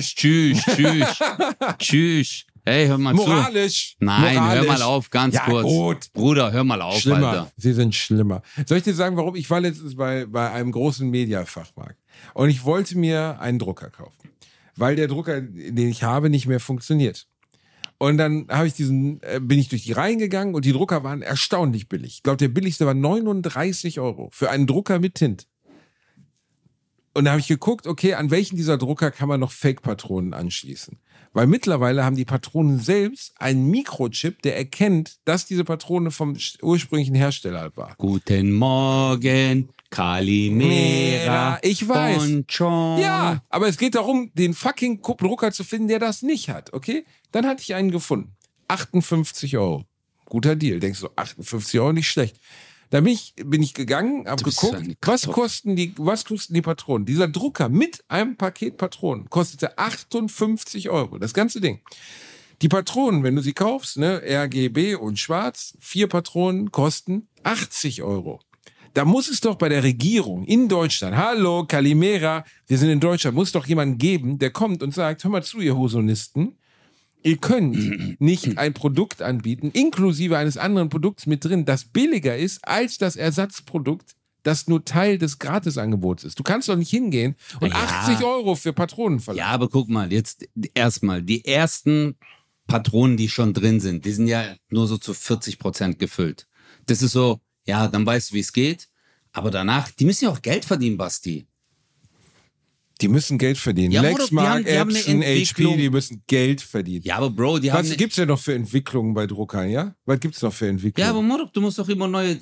Tschüss. Hey, hör mal moralisch. zu. Nein, hör mal auf, ganz kurz. Gut. Bruder, hör mal auf, schlimmer. Alter. Sie sind schlimmer. Soll ich dir sagen, warum? Ich war letztens bei einem großen Mediafachmarkt und ich wollte mir einen Drucker kaufen, weil der Drucker, den ich habe, nicht mehr funktioniert. Und dann bin ich durch die Reihen gegangen und die Drucker waren erstaunlich billig. Ich glaube, der billigste war 39 € für einen Drucker mit Tint. Und da habe ich geguckt, okay, an welchen dieser Drucker kann man noch Fake-Patronen anschließen? Weil mittlerweile haben die Patronen selbst einen Mikrochip, der erkennt, dass diese Patrone vom ursprünglichen Hersteller war. Guten Morgen, Kalimera. Ich weiß. Bonchon. Ja, aber es geht darum, den fucking Drucker zu finden, der das nicht hat, okay? Dann hatte ich einen gefunden. 58 €. Guter Deal. Denkst du, 58 € nicht schlecht. Da bin ich gegangen, habe geguckt, was kosten die Patronen. Dieser Drucker mit einem Paket Patronen kostete 58 €. Das ganze Ding. Die Patronen, wenn du sie kaufst, ne, RGB und schwarz, 4 Patronen kosten 80 €. Da muss es doch bei der Regierung in Deutschland, hallo, Kalimera, wir sind in Deutschland, muss doch jemanden geben, der kommt und sagt, hör mal zu, ihr Husonisten, ihr könnt nicht ein Produkt anbieten, inklusive eines anderen Produkts mit drin, das billiger ist als das Ersatzprodukt, das nur Teil des Gratisangebots ist. Du kannst doch nicht hingehen und 80 € für Patronen verlangen. Ja, aber guck mal, jetzt erstmal, die ersten Patronen, die schon drin sind, die sind ja nur so zu 40% gefüllt. Das ist so, ja, dann weißt du, wie es geht. Aber danach, die müssen ja auch Geld verdienen, Basti. Die müssen Geld verdienen. Ja, Lexmark, die haben Epson, HP, die müssen Geld verdienen. Ja, aber Bro, Was gibt's denn noch für Entwicklungen bei Druckern, ja? Was gibt's noch für Entwicklungen? Ja, aber Modok, du musst immer neue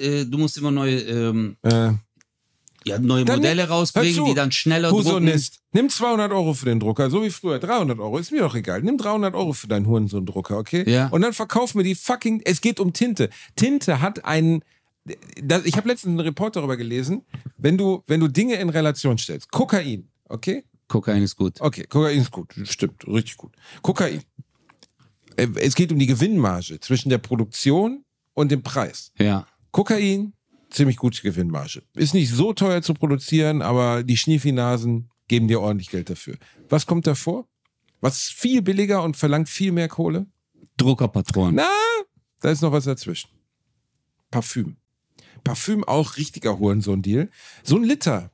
Modelle rausbringen, die dann schneller Husonist. Nimm 200 € für den Drucker, so wie früher. 300 €, ist mir doch egal. Nimm 300 € für deinen Hurensohn-Drucker, okay? Ja. Und dann verkauf mir die fucking, es geht um Tinte. Tinte hat einen, ich habe letztens einen Report darüber gelesen, wenn du Dinge in Relation stellst. Kokain, okay? Kokain ist gut. Okay, Kokain ist gut. Stimmt, richtig gut. Kokain. Es geht um die Gewinnmarge zwischen der Produktion und dem Preis. Ja. Kokain, ziemlich gute Gewinnmarge. Ist nicht so teuer zu produzieren, aber die Schniefinasen geben dir ordentlich Geld dafür. Was kommt davor? Was ist viel billiger und verlangt viel mehr Kohle? Druckerpatronen. Na, da ist noch was dazwischen. Parfüm. Parfüm auch richtiger Hurensohn-Deal. So ein Liter,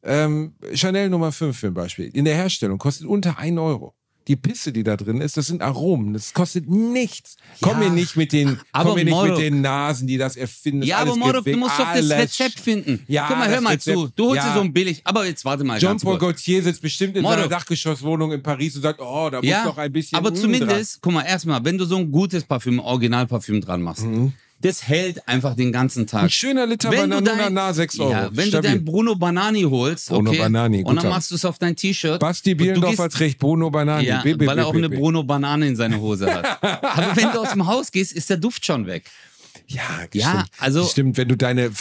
Chanel Nummer 5 für ein Beispiel, in der Herstellung kostet unter 1 Euro. Die Pisse, die da drin ist, das sind Aromen. Das kostet nichts. Komm mir nicht mit den Nasen, die das erfinden. Ja, aber Mordok, du musst doch das Rezept finden. Ja, guck mal, hör mal zu. Du holst dir so ein billig. Aber jetzt warte mal. Jean-Paul Gaultier sitzt bestimmt in seiner Dachgeschosswohnung in Paris und sagt, oh, da muss noch ein bisschen. Aber zumindest, guck mal, erstmal, wenn du so ein gutes Parfüm, Originalparfüm dran machst, das hält einfach den ganzen Tag. Ein schöner Liter Bananuna, 6 Euro. Ja, wenn du dein Bruno Banani holst, Bruno Banani, und dann machst du es auf dein T-Shirt. Basti Bielendorf hat recht, Bruno Banani. Ja, weil er auch eine Bruno Banane in seiner Hose hat. Aber wenn du aus dem Haus gehst, ist der Duft schon weg. Ja, also stimmt, wenn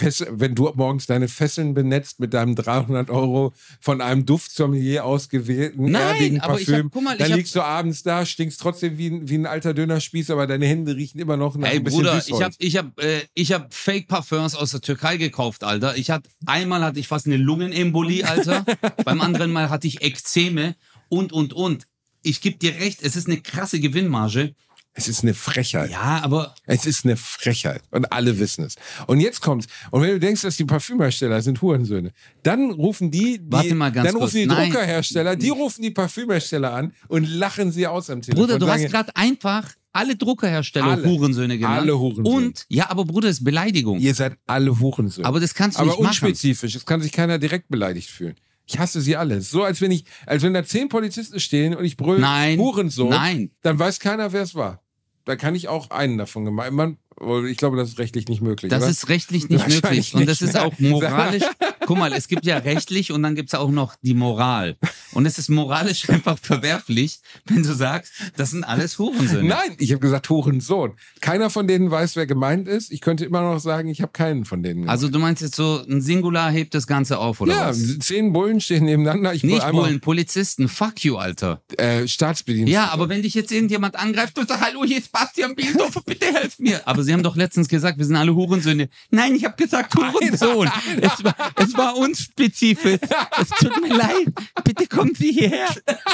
du morgens deine Fesseln benetzt mit deinem 300 Euro von einem Duftsommelier ausgewählten erdigen Parfüm, dann liegst du abends da, stinkst trotzdem wie ein alter Dönerspieß, aber deine Hände riechen immer noch nach ein bisschen Bruder, ich hab Fake Parfums aus der Türkei gekauft, Alter. Einmal hatte ich fast eine Lungenembolie, Alter. Beim anderen Mal hatte ich Ekzeme und. Ich gebe dir recht, es ist eine krasse Gewinnmarge. Es ist eine Frechheit. Ja, aber... Es ist eine Frechheit. Und alle wissen es. Und jetzt kommt's. Und wenn du denkst, dass die Parfümhersteller sind Hurensöhne, dann rufen die Druckerhersteller, die rufen die Parfümhersteller an und lachen sie aus am Telefon. Bruder, du hast gerade einfach alle Druckerhersteller Hurensöhne genannt. Alle Hurensöhne. Und, ja, aber Bruder, das ist Beleidigung. Ihr seid alle Hurensöhne. Aber das kannst du nicht machen. Aber unspezifisch. Es kann sich keiner direkt beleidigt fühlen. Ich hasse sie alle. So, als wenn da 10 Polizisten stehen und ich brülle Hurensohn. Nein. Dann weiß keiner, wer es war. Da kann ich auch einen davon gemeint. Ich glaube, das ist rechtlich nicht möglich. Das oder? ist rechtlich nicht möglich. Und das ist auch moralisch. Guck mal, es gibt ja rechtlich und dann gibt es auch noch die Moral. Und es ist moralisch einfach verwerflich, wenn du sagst, das sind alles Hurensöhne. Nein, ich habe gesagt Hurensohn. Keiner von denen weiß, wer gemeint ist. Ich könnte immer noch sagen, ich habe keinen von denen gemeint. Also du meinst jetzt so, ein Singular hebt das Ganze auf, oder was? Ja, 10 Bullen stehen nebeneinander. Nicht Bullen, Polizisten. Fuck you, Alter. Staatsbedienstete. Ja, aber wenn dich jetzt irgendjemand angreift und sagt, hallo, hier ist Bastian Bielendorfer, bitte helft mir. Aber sie haben doch letztens gesagt, wir sind alle Hurensöhne. Nein, ich habe gesagt Hurensohn. Es war unspezifisch. Es tut mir leid. Bitte kommen Sie hierher.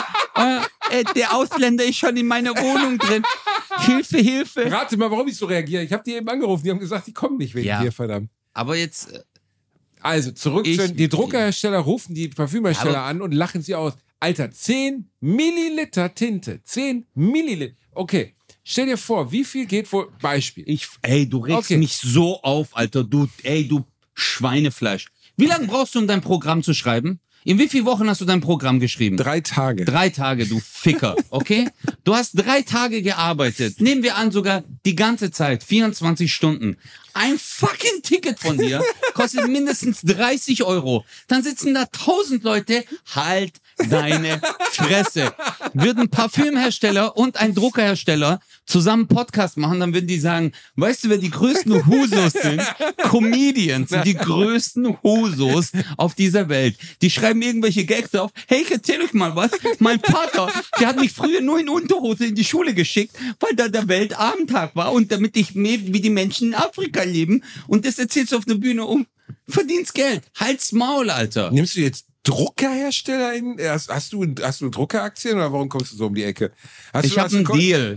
Der Ausländer ist schon in meiner Wohnung drin. Hilfe, Hilfe. Rate mal, warum ich so reagiere. Ich habe die eben angerufen. Die haben gesagt, die kommen nicht wegen dir, verdammt. Aber jetzt... Also, die Druckerhersteller rufen die Parfümhersteller an und lachen sie aus. Alter, 10 Milliliter Tinte. 10 Milliliter. Okay. Stell dir vor, wie viel geht wohl... Beispiel. Du regst mich so auf, Alter. Du Schweinefleisch. Wie lange brauchst du, um dein Programm zu schreiben? In wie vielen Wochen hast du dein Programm geschrieben? 3 Tage. 3 Tage, du Ficker, okay? Du hast 3 Tage gearbeitet. Nehmen wir an, sogar die ganze Zeit, 24 Stunden. Ein fucking Ticket von dir kostet mindestens 30 Euro. Dann sitzen da 1000 Leute, halt deine Fresse. Würden Parfümhersteller und ein Druckerhersteller zusammen Podcast machen, dann würden die sagen, weißt du, wer die größten Husos sind? Comedians sind die größten Husos auf dieser Welt. Die schreiben irgendwelche Gags auf. Hey, ich erzähl euch mal was. Mein Vater, der hat mich früher nur in Unterhose in die Schule geschickt, weil da der Weltabendtag war und damit ich mehr wie die Menschen in Afrika leben. Und das erzählst du auf der Bühne verdienst Geld. Halt's Maul, Alter. Nimmst du jetzt Druckerhersteller in? Hast du Druckeraktien oder warum kommst du so um die Ecke? Ich habe einen Deal.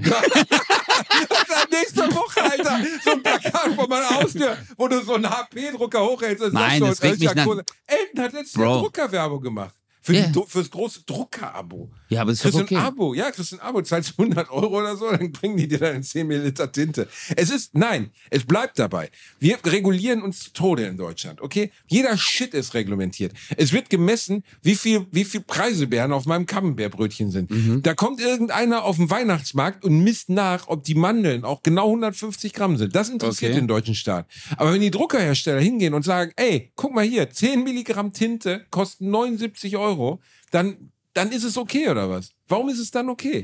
Nächste Woche, Alter, so ein Plakat vor meiner Haustür, wo du so einen HP-Drucker hochhältst. Nein, das regt mich nach. Elton hat letztes Jahr Druckerwerbung gemacht. Fürs große Drucker-Abo. Ja, aber das ist doch okay. Kriegst ein Abo, zahlst 100 Euro oder so, dann bringen die dir dann 10 Milliliter Tinte. Es bleibt dabei. Wir regulieren uns zu Tode in Deutschland, okay? Jeder Shit ist reglementiert. Es wird gemessen, wie viel Preiselbeeren auf meinem Camembert-Brötchen sind. Da kommt irgendeiner auf den Weihnachtsmarkt und misst nach, ob die Mandeln auch genau 150 Gramm sind. Das interessiert den deutschen Staat. Aber wenn die Druckerhersteller hingehen und sagen, ey, guck mal hier, 10 Milligramm Tinte kosten 79 Euro, dann ist es okay, oder was? Warum ist es dann okay?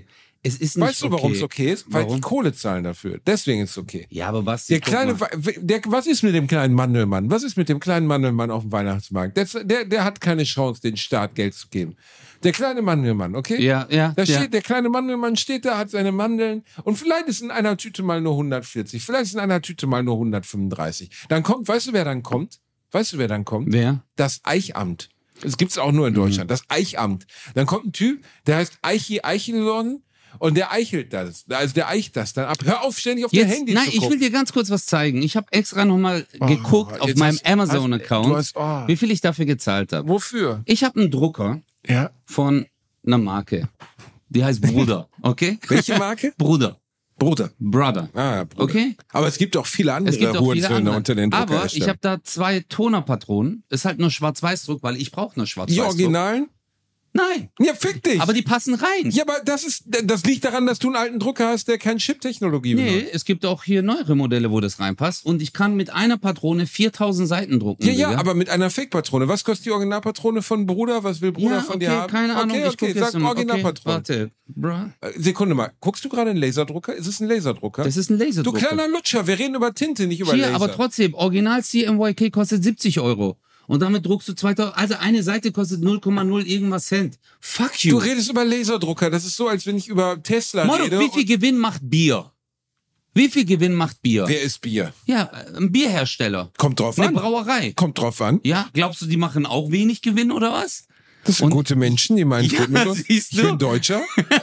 Es ist nicht Weißt du, warum es okay ist? Weil Warum? die Kohle zahlen dafür. Deswegen ist es okay. Ja, aber was? Was ist mit dem kleinen Mandelmann? Was ist mit dem kleinen Mandelmann auf dem Weihnachtsmarkt? Der hat keine Chance, den Staat Geld zu geben. Der kleine Mandelmann, okay? Ja. Der kleine Mandelmann steht da, hat seine Mandeln und vielleicht ist in einer Tüte mal nur 140, vielleicht ist in einer Tüte mal nur 135. Dann kommt, weißt du, wer dann kommt? Wer? Das Eichamt. Das gibt's auch nur in Deutschland, das Eichamt. Dann kommt ein Typ, der heißt Eichelon und der eichelt das. Also der eicht das dann ab. Hör auf, ständig auf dein Handy Nein, zu ich gucken. will dir ganz kurz was zeigen. Ich habe extra nochmal geguckt auf jetzt meinem du Amazon-Account, hast, wie viel ich dafür gezahlt habe. Wofür? Ich habe einen Drucker Ja. von einer Marke. Die heißt Bruder, okay? Welche Marke? Bruder. Brother. Brother. Ah, Bruder. Okay? Aber es gibt auch viele Es andere gibt auch viele Hurensöhne andere. unter den Aber ich Druckerherstellern. habe da 2 Tonerpatronen. Ist halt nur Schwarz-Weiß-Druck, weil ich brauche nur Die Schwarz-Weiß-Druck. Originalen? Nein. Ja, fick dich. Aber die passen rein. ja, aber das liegt daran, dass du einen alten Drucker hast, der keine Chip-Technologie Nee, benutzt. es gibt auch hier neuere Modelle, wo das reinpasst. Und ich kann mit einer Patrone 4000 Seiten drucken. Ja, Digga. aber mit einer Fake-Patrone. Was kostet die Originalpatrone von Bruder? Was will Bruder Ja, von okay, dir haben? keine Ahnung. Okay, ich guck sag jetzt mal. Originalpatrone. Warte, bruh. Sekunde mal. Guckst du gerade einen Laserdrucker? Ist es ein Laserdrucker? Das ist ein Du Laserdrucker. kleiner Lutscher, wir reden über Tinte, nicht über Hier, Laser. aber trotzdem, Original CMYK kostet 70 €. Und damit druckst du 2000, also eine Seite kostet 0,0 irgendwas Cent. Fuck you. Du redest über Laserdrucker. Das ist so, als wenn ich über Tesla Mordor, rede. wie viel Gewinn macht Bier? Wie viel Gewinn macht Bier? Wer ist Bier? Ja, ein Bierhersteller. Kommt drauf Eine an. Brauerei. Kommt drauf an. Ja, glaubst du, die machen auch wenig Gewinn oder was? Das sind Und- gute Menschen, die meinen, es Ja, geht mit uns. siehst Ich du? bin Deutscher.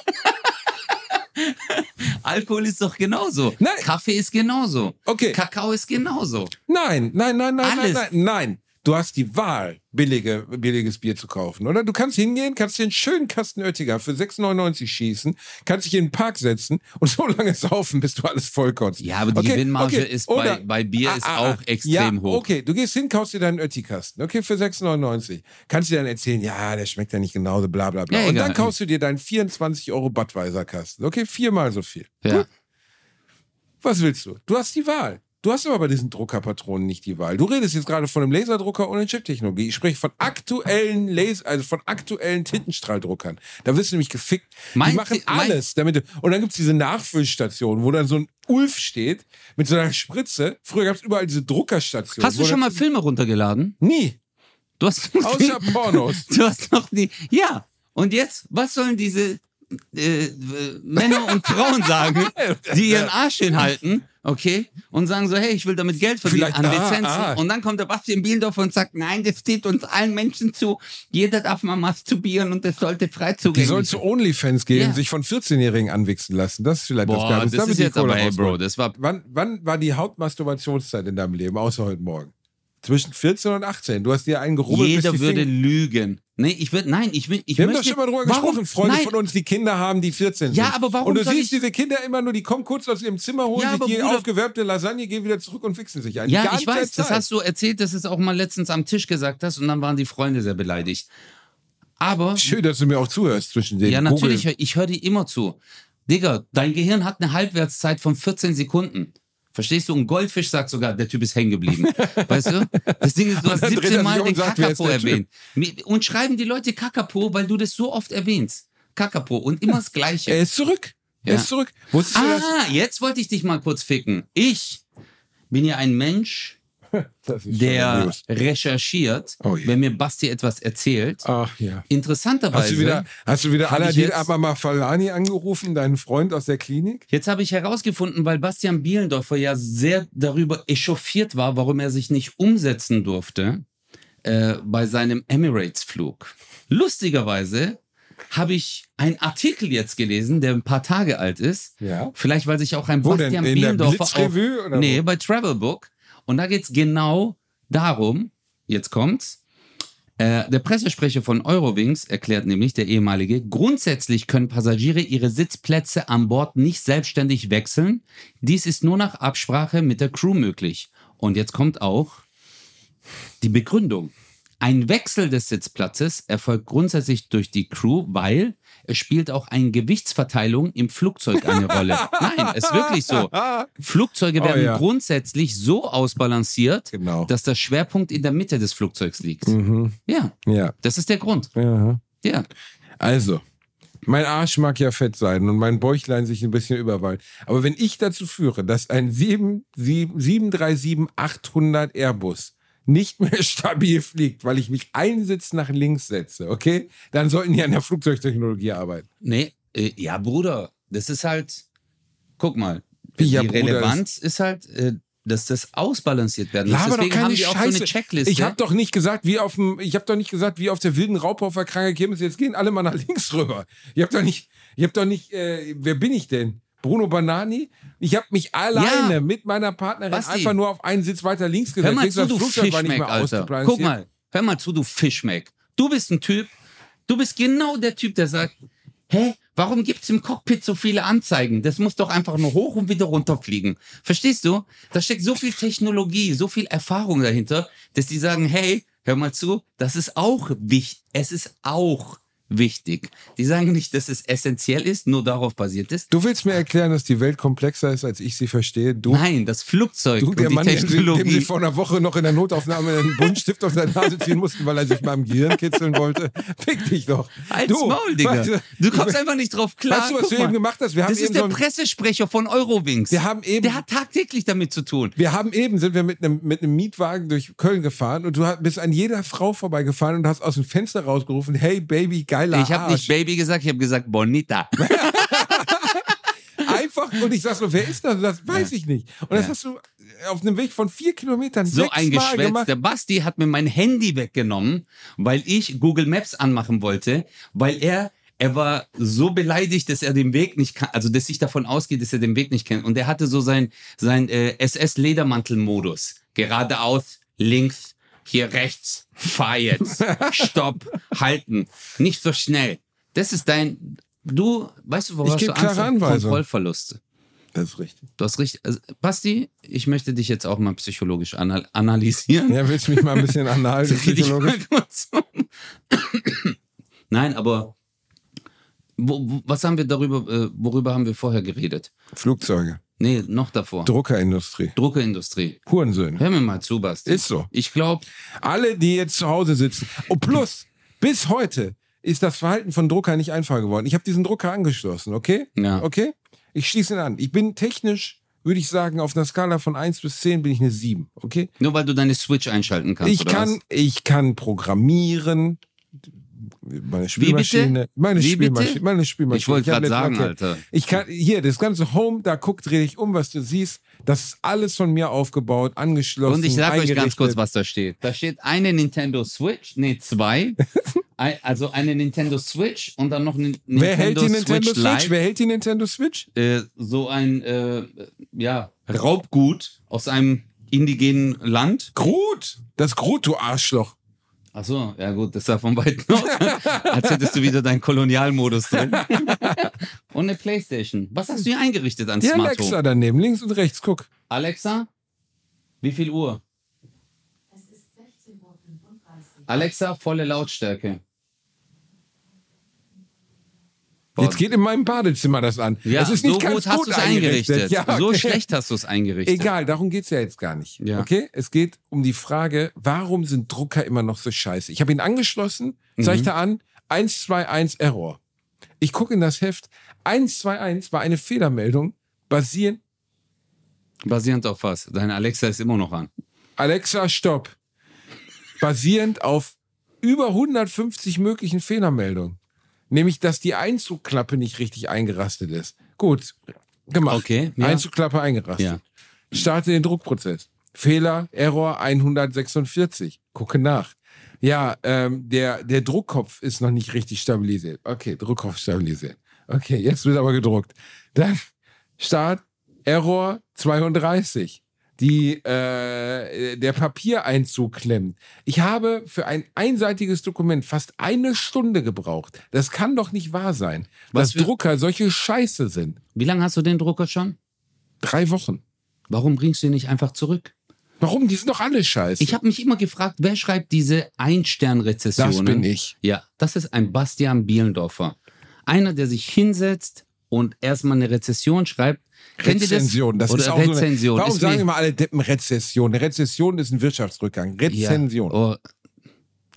Alkohol ist doch genauso. Nein. Kaffee ist genauso. Okay. Kakao ist genauso. Nein. Alles. Du hast die Wahl, billiges Bier zu kaufen, oder? Du kannst hingehen, kannst dir einen schönen Kasten Oettinger für 6,99 schießen, kannst dich in den Park setzen und so lange saufen, bis du alles vollkotzt. Ja, aber die Gewinnmarge ist bei Bier ist auch extrem hoch. Okay, du gehst hin, kaufst dir deinen Oetti-Kasten, okay, für 6,99. Kannst dir dann erzählen, ja, der schmeckt ja nicht genauso, bla bla bla. Ja, und egal. dann kaufst du dir deinen 24 € Budweiser-Kasten, okay, 4-mal so viel. Ja. Gut. Was willst du? Du hast die Wahl. Du hast aber bei diesen Druckerpatronen nicht die Wahl. Du redest jetzt gerade von einem Laserdrucker ohne Chip-Technologie. Ich spreche von aktuellen von aktuellen Tintenstrahldruckern. Da wirst du nämlich gefickt. Die machen alles damit. Und dann gibt's diese Nachfüllstation, wo dann so ein Ulf steht mit so einer Spritze. Früher gab's überall diese Druckerstationen. Hast du schon mal Filme runtergeladen? Nie. Du hast Außer Pornos. Du hast noch nie. Ja. Und jetzt, was sollen diese Männer und Frauen sagen, die ihren Arsch hinhalten, okay, und sagen so, hey, ich will damit Geld verdienen Vielleicht- an Lizenzen. Und dann kommt der Bastian Bielendorfer und sagt, nein, das steht uns allen Menschen zu. Jeder darf mal masturbieren und das sollte frei Die zugänglich sollen zu OnlyFans gehen, Ja. sich von 14-Jährigen anwichsen lassen. Das ist vielleicht das Boah, Geheimnis. das Da wird ist die jetzt Kohle aber, ey, Bro, rausholen. das war... Wann war die Hauptmasturbationszeit in deinem Leben, außer heute Morgen? Zwischen 14 und 18. Du hast dir einen gerubbelt, Jeder bis die würde Finger... lügen. Nee, ich Wir haben doch schon mal drüber gesprochen. Freunde Nein. von uns, die Kinder haben, die 14 sind. Ja, aber warum Und du soll siehst ich- diese Kinder immer nur, die kommen kurz aus ihrem Zimmer, holen Ja, sich aber die Bruder- aufgewärmte Lasagne, gehen wieder zurück und fixen sich ein. Ja, Die ich ganze weiß, das Zeit. hast du erzählt, dass du es auch mal letztens am Tisch gesagt hast und dann waren die Freunde sehr beleidigt. Aber, Schön, dass du mir auch zuhörst zwischen den ja natürlich, Google. ich höre dir immer zu. Digga, dein Gehirn hat eine Halbwertszeit von 14 Sekunden. Verstehst du? Ein Goldfisch sagt sogar, der Typ ist hängen geblieben. Weißt du? Das Ding ist, du hast dann dreht er 17 sich Mal um den und sagt, wer ist Kakapo der Typ? erwähnt. Und schreiben die Leute Kakapo, weil du das so oft erwähnst. Kakapo und immer das Gleiche. Er ist zurück. Ja. Er ist zurück. Wusstest du das? Jetzt wollte ich dich mal kurz ficken. Ich bin ja ein Mensch, Das ist schon der News. recherchiert, Oh je. wenn mir Basti etwas erzählt. Ach ja. Interessanterweise. Hast du wieder hab ich Aladin jetzt- Abamafalani angerufen, deinen Freund aus der Klinik? Jetzt habe ich herausgefunden, weil Bastian Bielendorfer ja sehr darüber echauffiert war, warum er sich nicht umsetzen durfte bei seinem Emirates-Flug. Lustigerweise habe ich einen Artikel jetzt gelesen, der ein paar Tage alt ist. Ja. Vielleicht, weil sich auch ein Wo denn? Bastian In der Bielendorfer Blitzrevue, oder Nee, wo? bei Travelbook. Und da geht es genau darum, jetzt kommt's, der Pressesprecher von Eurowings erklärt nämlich, der ehemalige, grundsätzlich können Passagiere ihre Sitzplätze an Bord nicht selbstständig wechseln. Dies ist nur nach Absprache mit der Crew möglich. Und jetzt kommt auch die Begründung. Ein Wechsel des Sitzplatzes erfolgt grundsätzlich durch die Crew, weil es spielt auch eine Gewichtsverteilung im Flugzeug eine Rolle. Nein, es ist wirklich so. Flugzeuge werden ja. grundsätzlich so ausbalanciert, Genau. dass der Schwerpunkt in der Mitte des Flugzeugs liegt. Ja, Ja. das ist der Grund. Ja. Ja. Also, Mein Arsch mag ja fett sein und mein Bäuchlein sich ein bisschen überwallt. Aber wenn ich dazu führe, dass ein 737-800 Airbus nicht mehr stabil fliegt, weil ich mich einen Sitz nach links setze, okay? Dann sollten die an der Flugzeugtechnologie arbeiten. Nee, ja, Bruder, das ist halt, guck mal, Ja, die Bruder, Relevanz ist halt, dass das ausbalanciert werden muss. Laber doch Deswegen keine haben die auch so Scheiße. eine Checkliste. Ich habe doch nicht gesagt, wie auf der wilden Raupenhofer Kranke Kirmes, jetzt gehen alle mal nach links rüber. Wer bin ich denn? Bruno Banani? Ich habe mich alleine mit meiner Partnerin Basti, einfach nur auf einen Sitz weiter links hör gesetzt. mal zu, Das du Flugzeug war nicht Fischmeck, mehr Alter. ausgeplant. Guck mal, hör mal zu, du Fischmeck. Du bist ein Typ, du bist genau der Typ, der sagt, hä, warum gibt's im Cockpit so viele Anzeigen? Das muss doch einfach nur hoch und wieder runterfliegen. Verstehst du? Da steckt so viel Technologie, so viel Erfahrung dahinter, dass die sagen, hey, hör mal zu, das ist auch wichtig. Es ist auch wichtig. Die sagen nicht, dass es essentiell ist, nur darauf basiert ist. Du willst mir erklären, dass die Welt komplexer ist, als ich sie verstehe? Nein, das Flugzeug und der die Mann, dem Technologie. sie vor einer Woche noch in der Notaufnahme einen Buntstift auf seine Nase ziehen mussten, weil er sich mal im Gehirn kitzeln wollte. Fick dich doch. Als Maul, Digga. Du kommst einfach nicht drauf klar. Weißt du, was Guck du mal, eben gemacht hast? Wir haben das eben ist der so ein- Pressesprecher von Eurowings. Wir haben eben- Der hat tagtäglich damit zu tun. sind wir mit einem Mietwagen durch Köln gefahren und du bist an jeder Frau vorbeigefahren und hast aus dem Fenster rausgerufen, hey Baby, geiler Ich habe nicht Arsch. Baby gesagt, ich habe gesagt Bonita. Einfach, und ich sag so, wer ist das? Das weiß ich nicht. Und das hast du auf einem Weg von 4 Kilometern So 6 ein Mal Geschwätz. gemacht. Der Basti hat mir mein Handy weggenommen, weil ich Google Maps anmachen wollte, weil er war so beleidigt, dass er den Weg nicht kann, also dass ich davon ausgehe, dass er den Weg nicht kennt. Und er hatte so sein SS-Ledermantel-Modus. Geradeaus, links, hier rechts, fahr jetzt, stopp, halten, nicht so schnell. Das ist weißt du, woraus Ich geb du Angst klare hast? Anweisungen. Kontrollverluste. Das ist richtig. Du hast richtig. Also, Basti, ich möchte dich jetzt auch mal psychologisch analysieren. Ja, willst du mich mal ein bisschen anhalten, Dreh dich mal psychologisch? kurz um. Nein, aber was haben wir worüber haben wir vorher geredet? Flugzeuge, Nee, noch davor. Druckerindustrie, Druckerindustrie. Hurensöhne. Hör mir mal zu, Basti. Ist so. Ich glaube, Alle, die jetzt zu Hause sitzen. Und plus, bis heute ist das Verhalten von Drucker nicht einfacher geworden. Ich habe diesen Drucker angeschlossen, okay? Ja. Okay? Ich schließe ihn an. Ich bin technisch, würde ich sagen, auf einer Skala von 1 bis 10 bin ich eine 7, okay? nur weil du deine Switch einschalten kannst. Ich kann programmieren. Meine Spielmaschine. Meine Wie bitte? Spielmaschine. Meine Spielmaschine. Ich wollte hab gerade letztens- sagen, okay. Alter. Ich kann, hier, das ganze Home, dreh dich um, was du siehst. Das ist alles von mir aufgebaut, angeschlossen. Und ich sag euch ganz eingerichtet. kurz, was da steht. Da steht eine Nintendo Switch, nee, 2. Also eine Nintendo Switch und dann noch eine Nintendo, Wer hält die Nintendo Switch Switch? Lite. Wer hält die Nintendo Switch? So ein Raubgut aus einem indigenen Land. Groot. Das Groot, du Arschloch. Ach so, ja gut, das sah von weitem aus. Als hättest du wieder deinen Kolonialmodus drin. Und eine Playstation. Was hast du hier eingerichtet an Die Smart Alexa Home? daneben, links und rechts, guck. Alexa, wie viel Uhr? Es ist 16:35 Uhr. Alexa, volle Lautstärke. Jetzt geht in meinem Badezimmer das an. Ja, das ist nicht so ganz gut hast du es eingerichtet. Ja, okay. So schlecht hast du es eingerichtet. Egal, darum geht's ja jetzt gar nicht. Ja. Okay? Es geht um die Frage, warum sind Drucker immer noch so scheiße? Ich habe ihn angeschlossen, zeigte an, 121 Error. Ich gucke in das Heft. 121 war eine Fehlermeldung, basierend. Basierend auf was? Deine Alexa ist immer noch an. Alexa, stopp. Basierend auf über 150 möglichen Fehlermeldungen. Nämlich, dass die Einzugklappe nicht richtig eingerastet ist. Gut, gemacht. Okay, ja. Einzugklappe eingerastet. Ja. Starte den Druckprozess. Fehler, Error 146. Gucke nach. Ja, der Druckkopf ist noch nicht richtig stabilisiert. Okay, Druckkopf stabilisiert. Okay, jetzt wird aber gedruckt. Dann Start, Error 32. Der Papiereinzug klemmt. Ich habe für ein einseitiges Dokument fast 1 Stunde gebraucht. Das kann doch nicht wahr sein, dass Drucker solche Scheiße sind. Wie lange hast du den Drucker schon? 3 Wochen. Warum bringst du ihn nicht einfach zurück? Warum? Die sind doch alle scheiße. Ich habe mich immer gefragt, wer schreibt diese Ein-Stern-Rezessionen? Das bin ich. Ja, das ist ein Bastian Bielendorfer. Einer, der sich hinsetzt und erstmal eine Rezession schreibt. Kennt ihr Rezension, das Oder ist auch Rezension. So eine, warum Ist sagen mir- immer alle Deppen Rezession? Eine Rezession ist ein Wirtschaftsrückgang. Rezension. Ja, oh,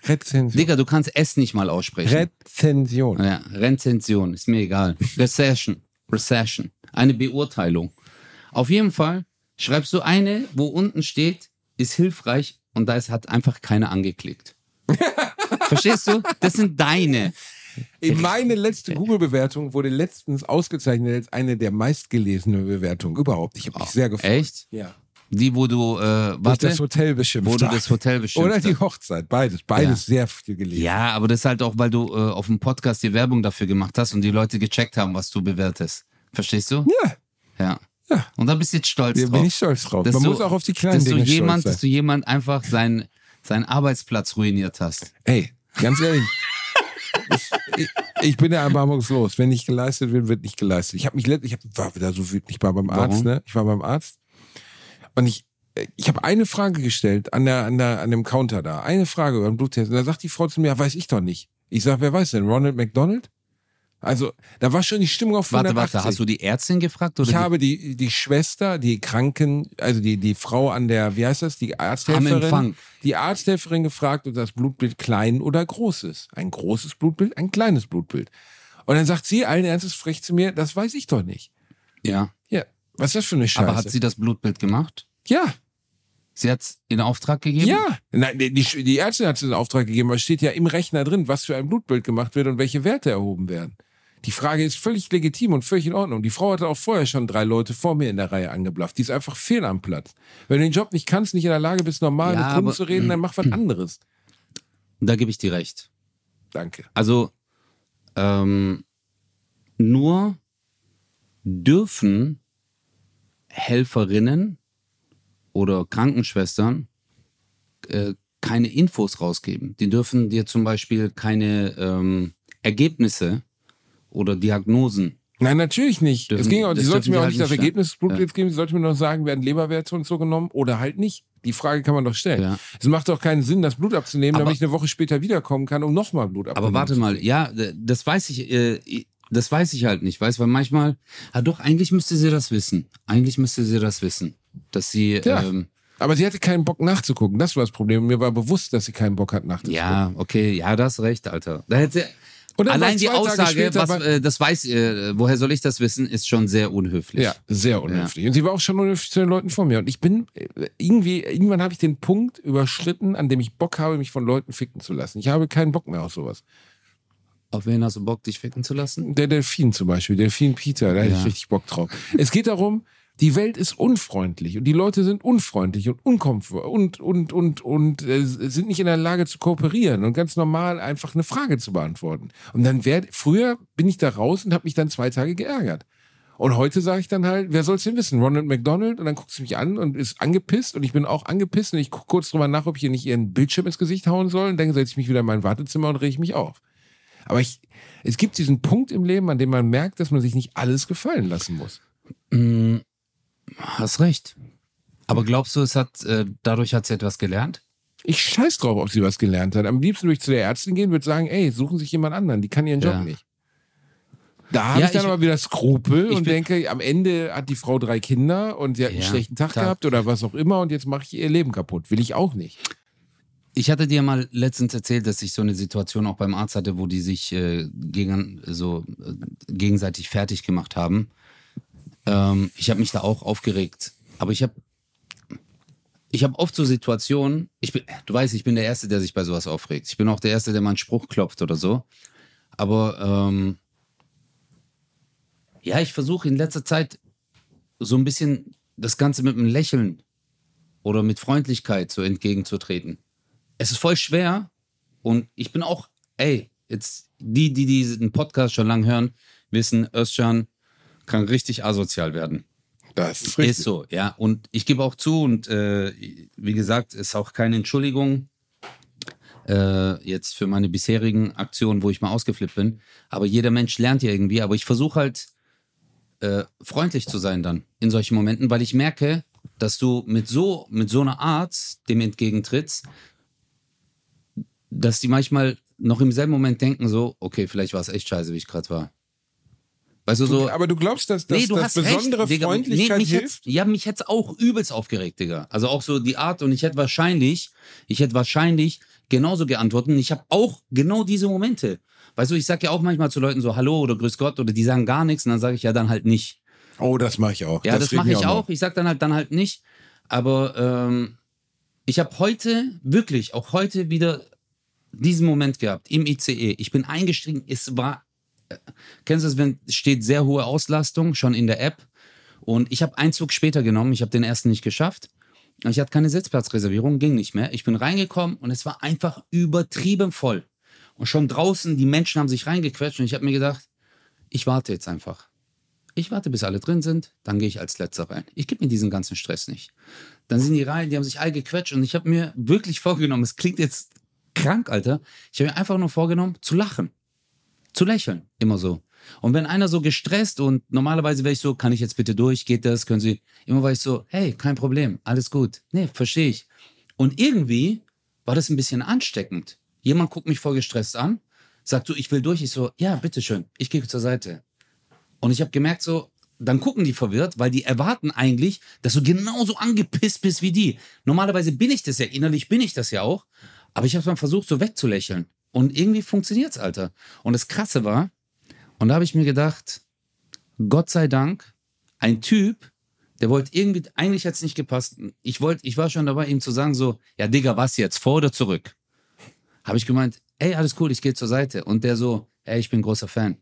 Rezension. Digga, du kannst S nicht mal aussprechen. Rezension. Ja, Rezension, ist mir egal. Recession. Eine Beurteilung. Auf jeden Fall schreibst du eine, wo unten steht, ist hilfreich und da hat einfach keiner angeklickt. Verstehst du? Das sind deine. Meine letzte Google-Bewertung wurde letztens ausgezeichnet als eine der meistgelesenen Bewertungen überhaupt. Ich habe mich sehr gefreut. Echt? Ja. Die, wo du, Durch das Hotel beschimpft wo du habe. das Hotel beschimpft Oder die hast. Hochzeit. Beides sehr viel gelesen. Ja, aber das ist halt auch, weil du auf dem Podcast die Werbung dafür gemacht hast und die Leute gecheckt haben, was du bewertest. Verstehst du? Ja. Ja. Ja. Und da bist du jetzt stolz Da drauf. bin ich stolz drauf. Dass Man du- muss auch auf die kleinen Dinge stolz sein. Dass du jemand einfach seinen Arbeitsplatz ruiniert hast. Ey, ganz ehrlich. Ich bin ja erbarmungslos. Wenn nicht geleistet wird, wird nicht geleistet. War wieder so wütend. Ich war beim Arzt, Warum? ne? Ich war beim Arzt. Und ich habe eine Frage gestellt an dem Counter da. Eine Frage über den Bluttest. Und da sagt die Frau zu mir, ja, weiß ich doch nicht. Ich sag, wer weiß denn? Ronald McDonald? Also, da war schon die Stimmung auf 180. Warte, hast du die Ärztin gefragt? Oder Ich habe die Schwester, die Kranken, also die Frau an der, wie heißt das, die Am Arzthelferin, Empfang. die Arzthelferin gefragt, ob das Blutbild klein oder groß ist. Ein großes Blutbild, ein kleines Blutbild. Und dann sagt sie allen Ernstes frech zu mir, das weiß ich doch nicht. Ja. Ja, was ist das für eine Scheiße? Aber hat sie das Blutbild gemacht? Ja, Sie hat es in Auftrag gegeben? ja. Nein, die Ärztin hat es in Auftrag gegeben, aber es steht ja im Rechner drin, was für ein Blutbild gemacht wird und welche Werte erhoben werden. Die Frage ist völlig legitim und völlig in Ordnung. Die Frau hatte auch vorher schon 3 Leute vor mir in der Reihe angeblafft. Die ist einfach fehl am Platz. Wenn du den Job nicht kannst, nicht in der Lage bist, normal Ja, mit Kunden aber- zu reden, dann mach was anderes. Da gebe ich dir recht. Danke. Also, nur dürfen Helferinnen oder Krankenschwestern keine Infos rausgeben. Die dürfen dir zum Beispiel keine Ergebnisse oder Diagnosen. Nein, natürlich nicht. Dürfen- Es ging auch, das sie sollte dürfen mir die auch halt nicht das nicht Ergebnis des Blutbilds geben, sie sollte mir noch sagen, werden Leberwerte und so genommen oder halt nicht. Die Frage kann man doch stellen. Ja. Es macht doch keinen Sinn, das Blut abzunehmen, Aber- damit ich eine Woche später wiederkommen kann, um nochmal Blut abzunehmen. Aber warte mal, ja, das weiß ich halt nicht, weißt, weil manchmal, doch, eigentlich müsste sie das wissen. Dass sie, Ja. Aber sie hatte keinen Bock nachzugucken. Das war das Problem. Mir war bewusst, dass sie keinen Bock hat nachzugucken. ja, okay, ja, das recht, Alter. Da hätte Und dann war allein ich die 2 Tage Aussage, später woher soll ich das wissen, ist schon sehr unhöflich. Ja, sehr unhöflich. Und sie war auch schon unhöflich zu den Leuten vor mir. Und ich bin irgendwann habe ich den Punkt überschritten, an dem ich Bock habe, mich von Leuten ficken zu lassen. Ich habe keinen Bock mehr auf sowas. Auf wen hast du Bock, dich ficken zu lassen? Der Delfin zum Beispiel, Delfin Peter, da hätte ich richtig Bock drauf. Es geht darum, die Welt ist unfreundlich und die Leute sind unfreundlich und unkomfort und sind nicht in der Lage zu kooperieren und ganz normal einfach eine Frage zu beantworten. Und dann früher bin ich da raus und habe mich dann 2 Tage geärgert. Und heute sage ich dann halt, wer soll's denn wissen? Ronald McDonald? Und dann guckt sie mich an und ist angepisst und ich bin auch angepisst und ich gucke kurz drüber nach, ob ich ihr nicht ihren Bildschirm ins Gesicht hauen soll und dann setze ich mich wieder in mein Wartezimmer und rege mich auf. Aber es gibt diesen Punkt im Leben, an dem man merkt, dass man sich nicht alles gefallen lassen muss. Hast recht. Aber glaubst du, dadurch hat sie etwas gelernt? Ich scheiß drauf, ob sie was gelernt hat. Am liebsten würde ich zu der Ärztin gehen und würde sagen, ey, suchen sich jemand anderen, die kann ihren Job Ja. nicht. Da habe Ja, ich dann ich- aber wieder Skrupel und bin- denke, am Ende hat die Frau 3 Kinder und sie hat einen Ja, schlechten Tag klar. gehabt oder was auch immer und jetzt mache ich ihr Leben kaputt. Will ich auch nicht. Ich hatte dir mal letztens erzählt, dass ich so eine Situation auch beim Arzt hatte, wo die sich gegenseitig fertig gemacht haben. Ich habe mich da auch aufgeregt. Aber ich habe oft so Situationen, du weißt, ich bin der Erste, der sich bei sowas aufregt. Ich bin auch der Erste, der mal einen Spruch klopft oder so. Aber ja, ich versuche in letzter Zeit so ein bisschen das Ganze mit einem Lächeln oder mit Freundlichkeit so entgegenzutreten. Es ist voll schwer und ich bin auch, jetzt die diesen Podcast schon lang hören, wissen, Özcan kann richtig asozial werden. Das ist Ist so, ja. Und ich gebe auch zu und wie gesagt, ist auch keine Entschuldigung jetzt für meine bisherigen Aktionen, wo ich mal ausgeflippt bin. Aber jeder Mensch lernt ja irgendwie. Aber ich versuche halt freundlich zu sein dann in solchen Momenten, weil ich merke, dass du mit so einer Art dem entgegentrittst, dass die manchmal noch im selben Moment denken so, okay, vielleicht war es echt scheiße, wie ich gerade war. Weißt du, so... Aber du glaubst, dass Nee, du das hast besondere recht, Digga. Freundlichkeit mich hilft? mich hätte es auch übelst aufgeregt, Digga. Also auch so die Art und ich hätte wahrscheinlich genauso geantwortet. Und ich habe auch genau diese Momente. Weißt du, ich sage ja auch manchmal zu Leuten so Hallo oder Grüß Gott oder die sagen gar nichts und dann sage ich ja dann halt nicht. Oh, das mache ich auch. Ja, das regt mache mich ich auch. Ich sage dann halt nicht. Aber ich habe heute, wirklich, auch heute wieder diesen Moment gehabt im ICE. Ich bin eingestiegen, es war, kennst du das, wenn steht sehr hohe Auslastung schon in der App und ich habe einen Zug später genommen, ich habe den ersten nicht geschafft. Ich hatte keine Sitzplatzreservierung, ging nicht mehr. Ich bin reingekommen und es war einfach übertrieben voll. Und schon draußen, die Menschen haben sich reingequetscht und ich habe mir gedacht, ich warte jetzt einfach. Ich warte, bis alle drin sind, dann gehe ich als Letzter rein. Ich gebe mir diesen ganzen Stress nicht. Dann sind die rein, die haben sich alle gequetscht und ich habe mir wirklich vorgenommen, es klingt jetzt krank, Alter, ich habe mir einfach nur vorgenommen, zu lachen, zu lächeln, immer so. Und wenn einer so gestresst und normalerweise wäre ich so, kann ich jetzt bitte durch, geht das, können Sie, immer war ich so, hey, kein Problem, alles gut. Nee, verstehe ich. Und irgendwie war das ein bisschen ansteckend. Jemand guckt mich voll gestresst an, sagt so, ich will durch, ich so, ja, bitteschön, ich gehe zur Seite. Und ich habe gemerkt so, dann gucken die verwirrt, weil die erwarten eigentlich, dass du genauso angepisst bist wie die. Normalerweise bin ich das ja, innerlich bin ich das ja auch, aber ich habe mal versucht so wegzulächeln. Und irgendwie funktioniert's, Alter. Und das Krasse war, und da habe ich mir gedacht, Gott sei Dank, ein Typ, der wollte irgendwie, eigentlich hat's nicht gepasst. Ich war schon dabei, ihm zu sagen so, ja Digga, was jetzt, vor oder zurück? Habe ich gemeint, ey, alles cool, ich gehe zur Seite. Und der so, ey, ich bin großer Fan.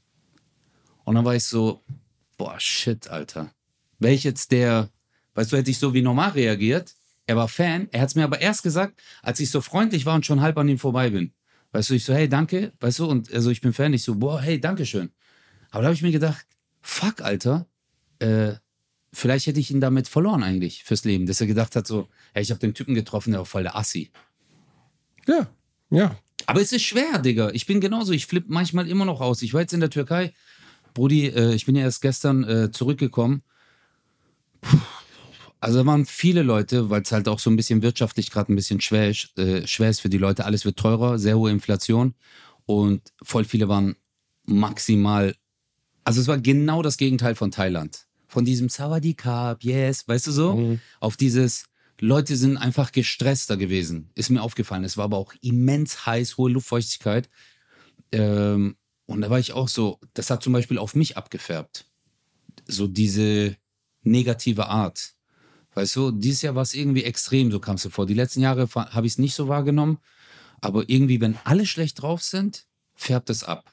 Und dann war ich so, boah, shit, Alter. Wäre ich jetzt weißt du, hätte ich so wie normal reagiert. Er war Fan, er hat es mir aber erst gesagt, als ich so freundlich war und schon halb an ihm vorbei bin. Weißt du, ich so, hey, danke, weißt du, und also ich bin Fan, ich so, boah, hey, danke schön. Aber da habe ich mir gedacht, fuck, Alter, vielleicht hätte ich ihn damit verloren eigentlich fürs Leben, dass er gedacht hat so, hey, ich habe den Typen getroffen, der war voll der Assi. Ja, ja. Aber es ist schwer, Digga. Ich bin genauso, ich flippe manchmal immer noch aus. Ich war jetzt in der Türkei, Brudi, ich bin ja erst gestern zurückgekommen. Also da waren viele Leute, weil es halt auch so ein bisschen wirtschaftlich gerade ein bisschen schwer ist für die Leute. Alles wird teurer, sehr hohe Inflation und voll viele waren maximal, also es war genau das Gegenteil von Thailand. Von diesem Sawadee-Krab, yes, weißt du so? Auf dieses, Leute sind einfach gestresster gewesen. Ist mir aufgefallen. Es war aber auch immens heiß, hohe Luftfeuchtigkeit. Und da war ich auch so, das hat zum Beispiel auf mich abgefärbt. So diese negative Art. Weißt du, dieses Jahr war es irgendwie extrem, so kam es mir vor. Die letzten Jahre habe ich es nicht so wahrgenommen. Aber irgendwie, wenn alle schlecht drauf sind, färbt es ab.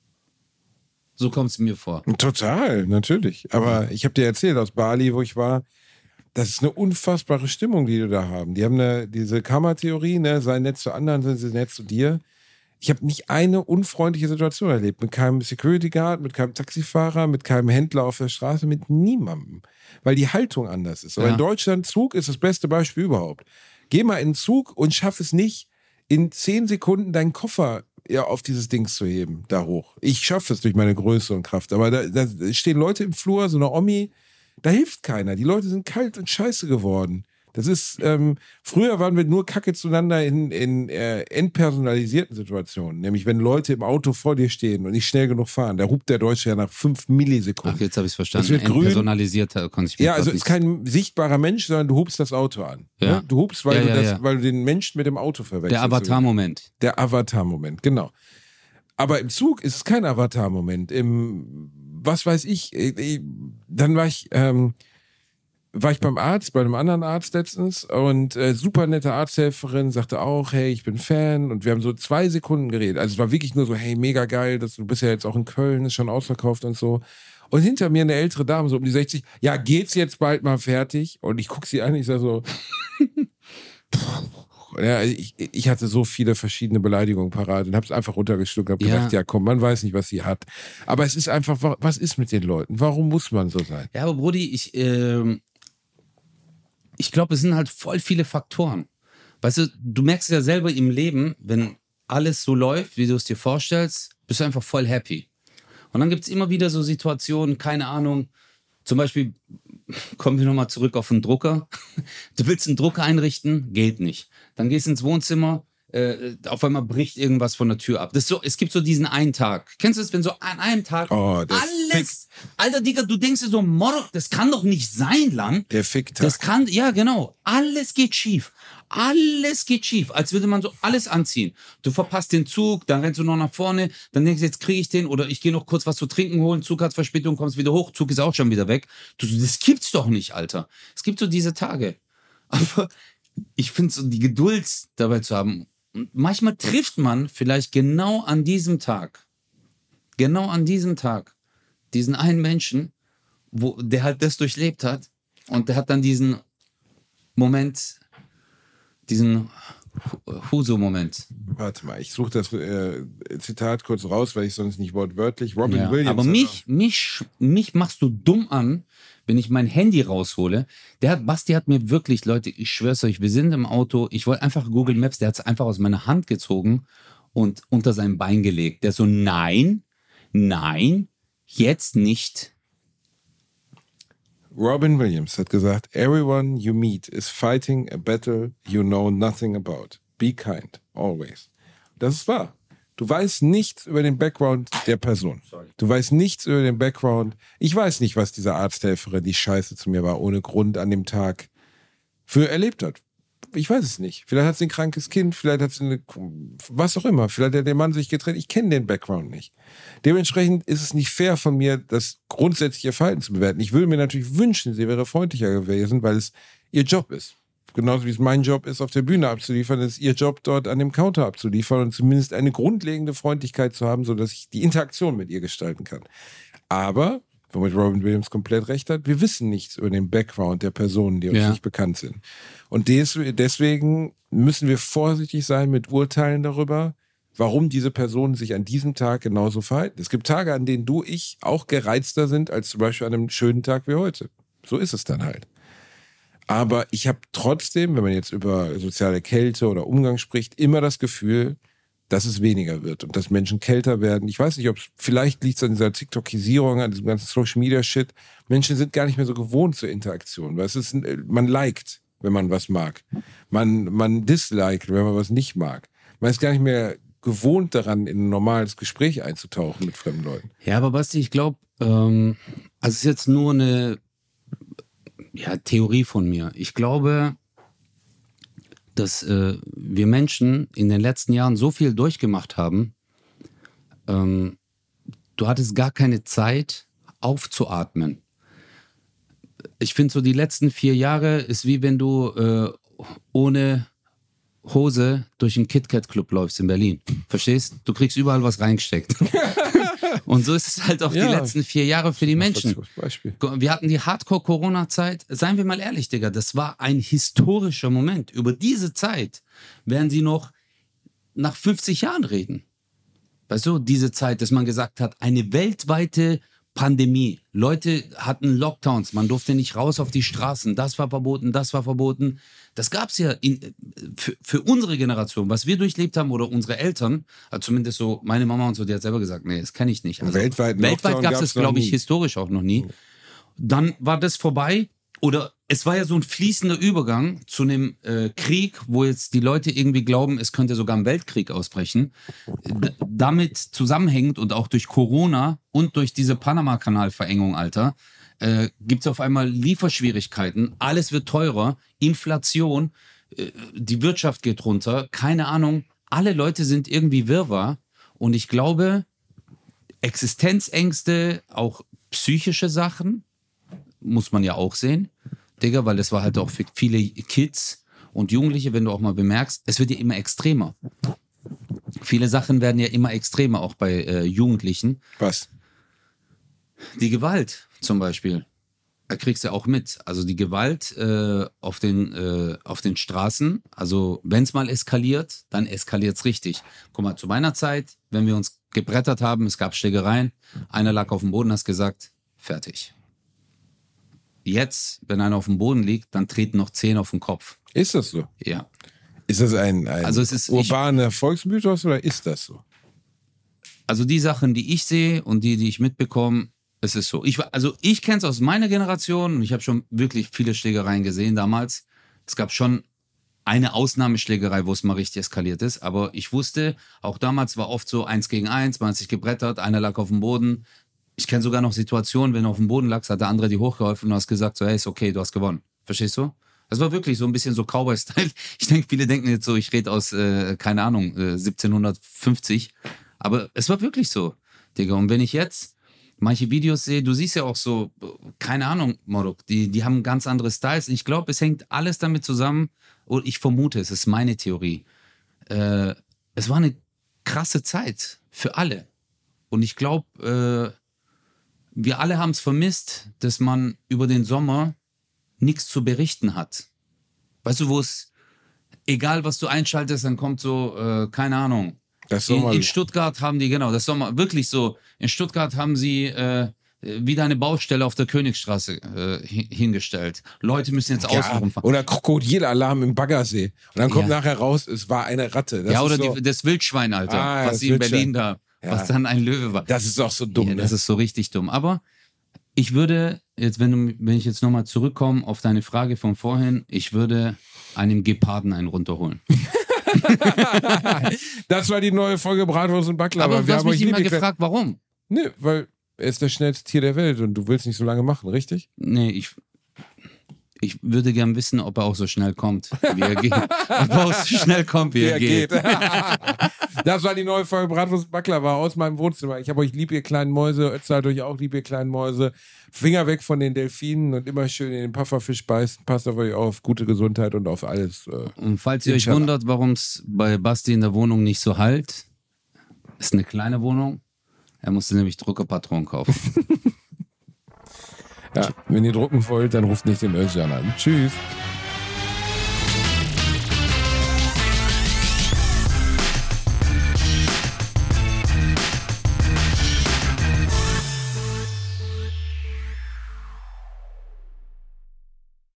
So kommt es mir vor. Total, natürlich. Aber ich habe dir erzählt, aus Bali, wo ich war, das ist eine unfassbare Stimmung, die du da haben. Die haben diese Karma-Theorie, ne, sei nett zu anderen, sind sie nett zu dir. Ich habe nicht eine unfreundliche Situation erlebt. Mit keinem Security Guard, mit keinem Taxifahrer, mit keinem Händler auf der Straße, mit niemandem. Weil die Haltung anders ist. Aber Ja. in Deutschland, Zug ist das beste Beispiel überhaupt. Geh mal in den Zug und schaff es nicht, in 10 Sekunden deinen Koffer auf dieses Ding zu heben, da hoch. Ich schaffe es durch meine Größe und Kraft. Aber da stehen Leute im Flur, so eine Omi, da hilft keiner. Die Leute sind kalt und scheiße geworden. Das ist, früher waren wir nur Kacke zueinander in entpersonalisierten Situationen. Nämlich, wenn Leute im Auto vor dir stehen und nicht schnell genug fahren, da rupt der Deutsche ja nach 5 Millisekunden. Ach, jetzt habe ich es verstanden. Das wird grün. Personalisierter konnte ich mir Ja, also grad es ist kein sichtbarer Mensch, sondern du hupst das Auto an. Ja. Ne? Du hupst, weil, Ja. weil du den Menschen mit dem Auto verwechselst. Der Avatar-Moment. Der Avatar-Moment, genau. Aber im Zug ist es kein Avatar-Moment. Was weiß ich, dann war ich beim Arzt, bei einem anderen Arzt letztens und super nette Arzthelferin sagte auch, hey, ich bin Fan und wir haben so 2 Sekunden geredet. Also es war wirklich nur so, hey, mega geil, du bist ja jetzt auch in Köln, ist schon ausverkauft und so. Und hinter mir eine ältere Dame, so um die 60, ja, geht's jetzt bald mal fertig? Und ich guck sie an, ich sag so, ja, ich hatte so viele verschiedene Beleidigungen parat und hab's einfach runtergeschluckt und hab gedacht, ja komm, man weiß nicht, was sie hat. Aber es ist einfach, was ist mit den Leuten? Warum muss man so sein? Ja, aber Brudi, ich glaube, es sind halt voll viele Faktoren. Weißt du, du merkst ja selber im Leben, wenn alles so läuft, wie du es dir vorstellst, bist du einfach voll happy. Und dann gibt es immer wieder so Situationen, keine Ahnung, zum Beispiel, kommen wir nochmal zurück auf den Drucker. Du willst einen Drucker einrichten, geht nicht. Dann gehst du ins Wohnzimmer, auf einmal bricht irgendwas von der Tür ab. Das ist so, es gibt so diesen einen Tag. Kennst du es, wenn so an einem Tag alles, Alter Digga, du denkst dir so, das kann doch nicht sein, Lang. Der Ficktag. Das kann, ja genau, alles geht schief. Alles geht schief, als würde man so alles anziehen. Du verpasst den Zug, dann rennst du noch nach vorne, dann denkst du, jetzt kriege ich den oder ich gehe noch kurz was zu trinken holen, Zug hat Verspätung, kommst wieder hoch, Zug ist auch schon wieder weg. Das gibt's doch nicht, Alter. Es gibt so diese Tage. Aber ich finde so die Geduld dabei zu haben. Und manchmal trifft man vielleicht genau an diesem Tag, diesen einen Menschen, der halt das durchlebt hat und der hat dann diesen Moment, diesen Huso-Moment. Warte mal, ich suche das Zitat kurz raus, weil ich sonst nicht wortwörtlich. Robin Williams. Aber mich machst du dumm an, wenn ich mein Handy raushole. Basti hat mir wirklich, Leute, ich schwör's euch, wir sind im Auto, ich wollte einfach Google Maps, der hat es einfach aus meiner Hand gezogen und unter sein Bein gelegt. Der so, nein, jetzt nicht. Robin Williams hat gesagt, everyone you meet is fighting a battle you know nothing about. Be kind, always. Das ist wahr. Du weißt nichts über den Background der Person. Du weißt nichts über den Background. Ich weiß nicht, was diese Arzthelferin, die scheiße zu mir war, ohne Grund an dem Tag für erlebt hat. Ich weiß es nicht. Vielleicht hat sie ein krankes Kind, vielleicht hat sie was auch immer. Vielleicht hat der Mann sich getrennt. Ich kenne den Background nicht. Dementsprechend ist es nicht fair von mir, das grundsätzliche Verhalten zu bewerten. Ich würde mir natürlich wünschen, sie wäre freundlicher gewesen, weil es ihr Job ist. Genauso wie es mein Job ist, auf der Bühne abzuliefern, ist ihr Job, dort an dem Counter abzuliefern und zumindest eine grundlegende Freundlichkeit zu haben, sodass ich die Interaktion mit ihr gestalten kann. Aber, womit Robin Williams komplett recht hat, wir wissen nichts über den Background der Personen, die uns nicht bekannt sind. Und deswegen müssen wir vorsichtig sein mit Urteilen darüber, warum diese Personen sich an diesem Tag genauso verhalten. Es gibt Tage, an denen ich auch gereizter sind, als zum Beispiel an einem schönen Tag wie heute. So ist es dann halt. Aber ich habe trotzdem, wenn man jetzt über soziale Kälte oder Umgang spricht, immer das Gefühl, dass es weniger wird und dass Menschen kälter werden. Ich weiß nicht, ob es vielleicht liegt an dieser TikTokisierung, an diesem ganzen Social-Media-Shit. Menschen sind gar nicht mehr so gewohnt zur Interaktion. Weil man liked, wenn man was mag. Man disliked, wenn man was nicht mag. Man ist gar nicht mehr gewohnt daran, in ein normales Gespräch einzutauchen mit fremden Leuten. Ja, aber Basti, ich glaube, also es ist jetzt nur eine Theorie von mir. Ich glaube, dass wir Menschen in den letzten Jahren so viel durchgemacht haben, du hattest gar keine Zeit aufzuatmen. Ich finde so, die letzten 4 Jahre ist wie wenn du ohne Hose durch den KitKat-Club läufst in Berlin. Verstehst? Du kriegst überall was reingesteckt. Und so ist es halt auch die letzten 4 Jahre für die Menschen. Wir hatten die Hardcore-Corona-Zeit. Seien wir mal ehrlich, Digga, das war ein historischer Moment. Über diese Zeit werden sie noch nach 50 Jahren reden. Weißt du, diese Zeit, dass man gesagt hat, eine weltweite Pandemie. Leute hatten Lockdowns, man durfte nicht raus auf die Straßen. Das war verboten, das war verboten. Das gab es ja für unsere Generation, was wir durchlebt haben oder unsere Eltern, also zumindest so meine Mama und so, die hat selber gesagt, nee, das kenne ich nicht. Also weltweit gab es das, glaube ich, historisch auch noch nie. Dann war das vorbei oder es war ja so ein fließender Übergang zu einem Krieg, wo jetzt die Leute irgendwie glauben, es könnte sogar ein Weltkrieg ausbrechen. Damit zusammenhängend und auch durch Corona und durch diese Panama-Kanal-Verengung, Alter, gibt es auf einmal Lieferschwierigkeiten, alles wird teurer, Inflation, die Wirtschaft geht runter, keine Ahnung, alle Leute sind irgendwie Wirrwarr und ich glaube, Existenzängste, auch psychische Sachen, muss man ja auch sehen, Digga, weil das war halt auch für viele Kids und Jugendliche, wenn du auch mal bemerkst, es wird ja immer extremer. Viele Sachen werden ja immer extremer, auch bei Jugendlichen. Was? Die Gewalt zum Beispiel. Da kriegst du auch mit. Also die Gewalt auf den Straßen, also wenn es mal eskaliert, dann eskaliert es richtig. Guck mal, zu meiner Zeit, wenn wir uns gebrettert haben, es gab Schlägereien, einer lag auf dem Boden, hast gesagt, fertig. Jetzt, wenn einer auf dem Boden liegt, dann treten noch 10 auf den Kopf. Ist das so? Ja. Ist das ein also es ist, urbaner Volksmythos oder ist das so? Also die Sachen, die ich sehe und die ich mitbekomme, es ist so. Ich kenne es aus meiner Generation und ich habe schon wirklich viele Schlägereien gesehen damals. Es gab schon eine Ausnahmeschlägerei, wo es mal richtig eskaliert ist. Aber ich wusste, auch damals war oft so 1 gegen 1, man hat sich gebrettert, einer lag auf dem Boden. Ich kenne sogar noch Situationen, wenn du auf dem Boden lagst, hat der andere dir hochgeholfen und hast gesagt, so, hey, ist okay, du hast gewonnen. Verstehst du? Das war wirklich so ein bisschen so Cowboy-Style. Ich denke, viele denken jetzt so, ich rede aus, keine Ahnung, 1750. Aber es war wirklich so, Digga. Und wenn ich jetzt manche Videos sehe, du siehst ja auch so, keine Ahnung, Morok, die haben ganz andere Styles. Ich glaube, es hängt alles damit zusammen, und ich vermute, es ist meine Theorie. Es war eine krasse Zeit für alle. Und ich glaube, wir alle haben es vermisst, dass man über den Sommer nichts zu berichten hat. Weißt du, wo es, egal was du einschaltest, dann kommt so, keine Ahnung. In Stuttgart haben die, genau, das Sommer, wirklich so, in Stuttgart haben sie wieder eine Baustelle auf der Königstraße hingestellt. Leute müssen jetzt außen rumfahren. Oder Krokodilalarm im Baggersee. Und dann kommt nachher raus, es war eine Ratte. Das oder so, das Wildschwein, Alter, was sie in Berlin da, was dann ein Löwe war. Das ist auch so dumm. Ja, das ist so richtig dumm. Aber ich würde, jetzt, wenn ich jetzt nochmal zurückkomme auf deine Frage von vorhin, ich würde einem Geparden einen runterholen. Das war die neue Folge Bratwurst und Baklava. Aber du hast mich immer gefragt, warum? Nee, weil er ist das schnellste Tier der Welt und du willst nicht so lange machen, richtig? Nee, ich würde gern wissen, ob er auch so schnell kommt, wie er geht. Ob er auch so schnell kommt, wie er geht. Das war die neue Folge Bratwurst und Baklava aus meinem Wohnzimmer. Ich habe euch lieb, ihr kleinen Mäuse. Ötzi hat euch auch lieb, ihr kleinen Mäuse. Finger weg von den Delfinen und immer schön in den Pufferfisch beißen. Passt auf euch auf. Gute Gesundheit und auf alles. Und falls ihr euch wundert, warum es bei Basti in der Wohnung nicht so halt, ist eine kleine Wohnung. Er musste nämlich Druckerpatronen kaufen. Ja, wenn ihr drucken wollt, dann ruft nicht den Özcan an. Tschüss.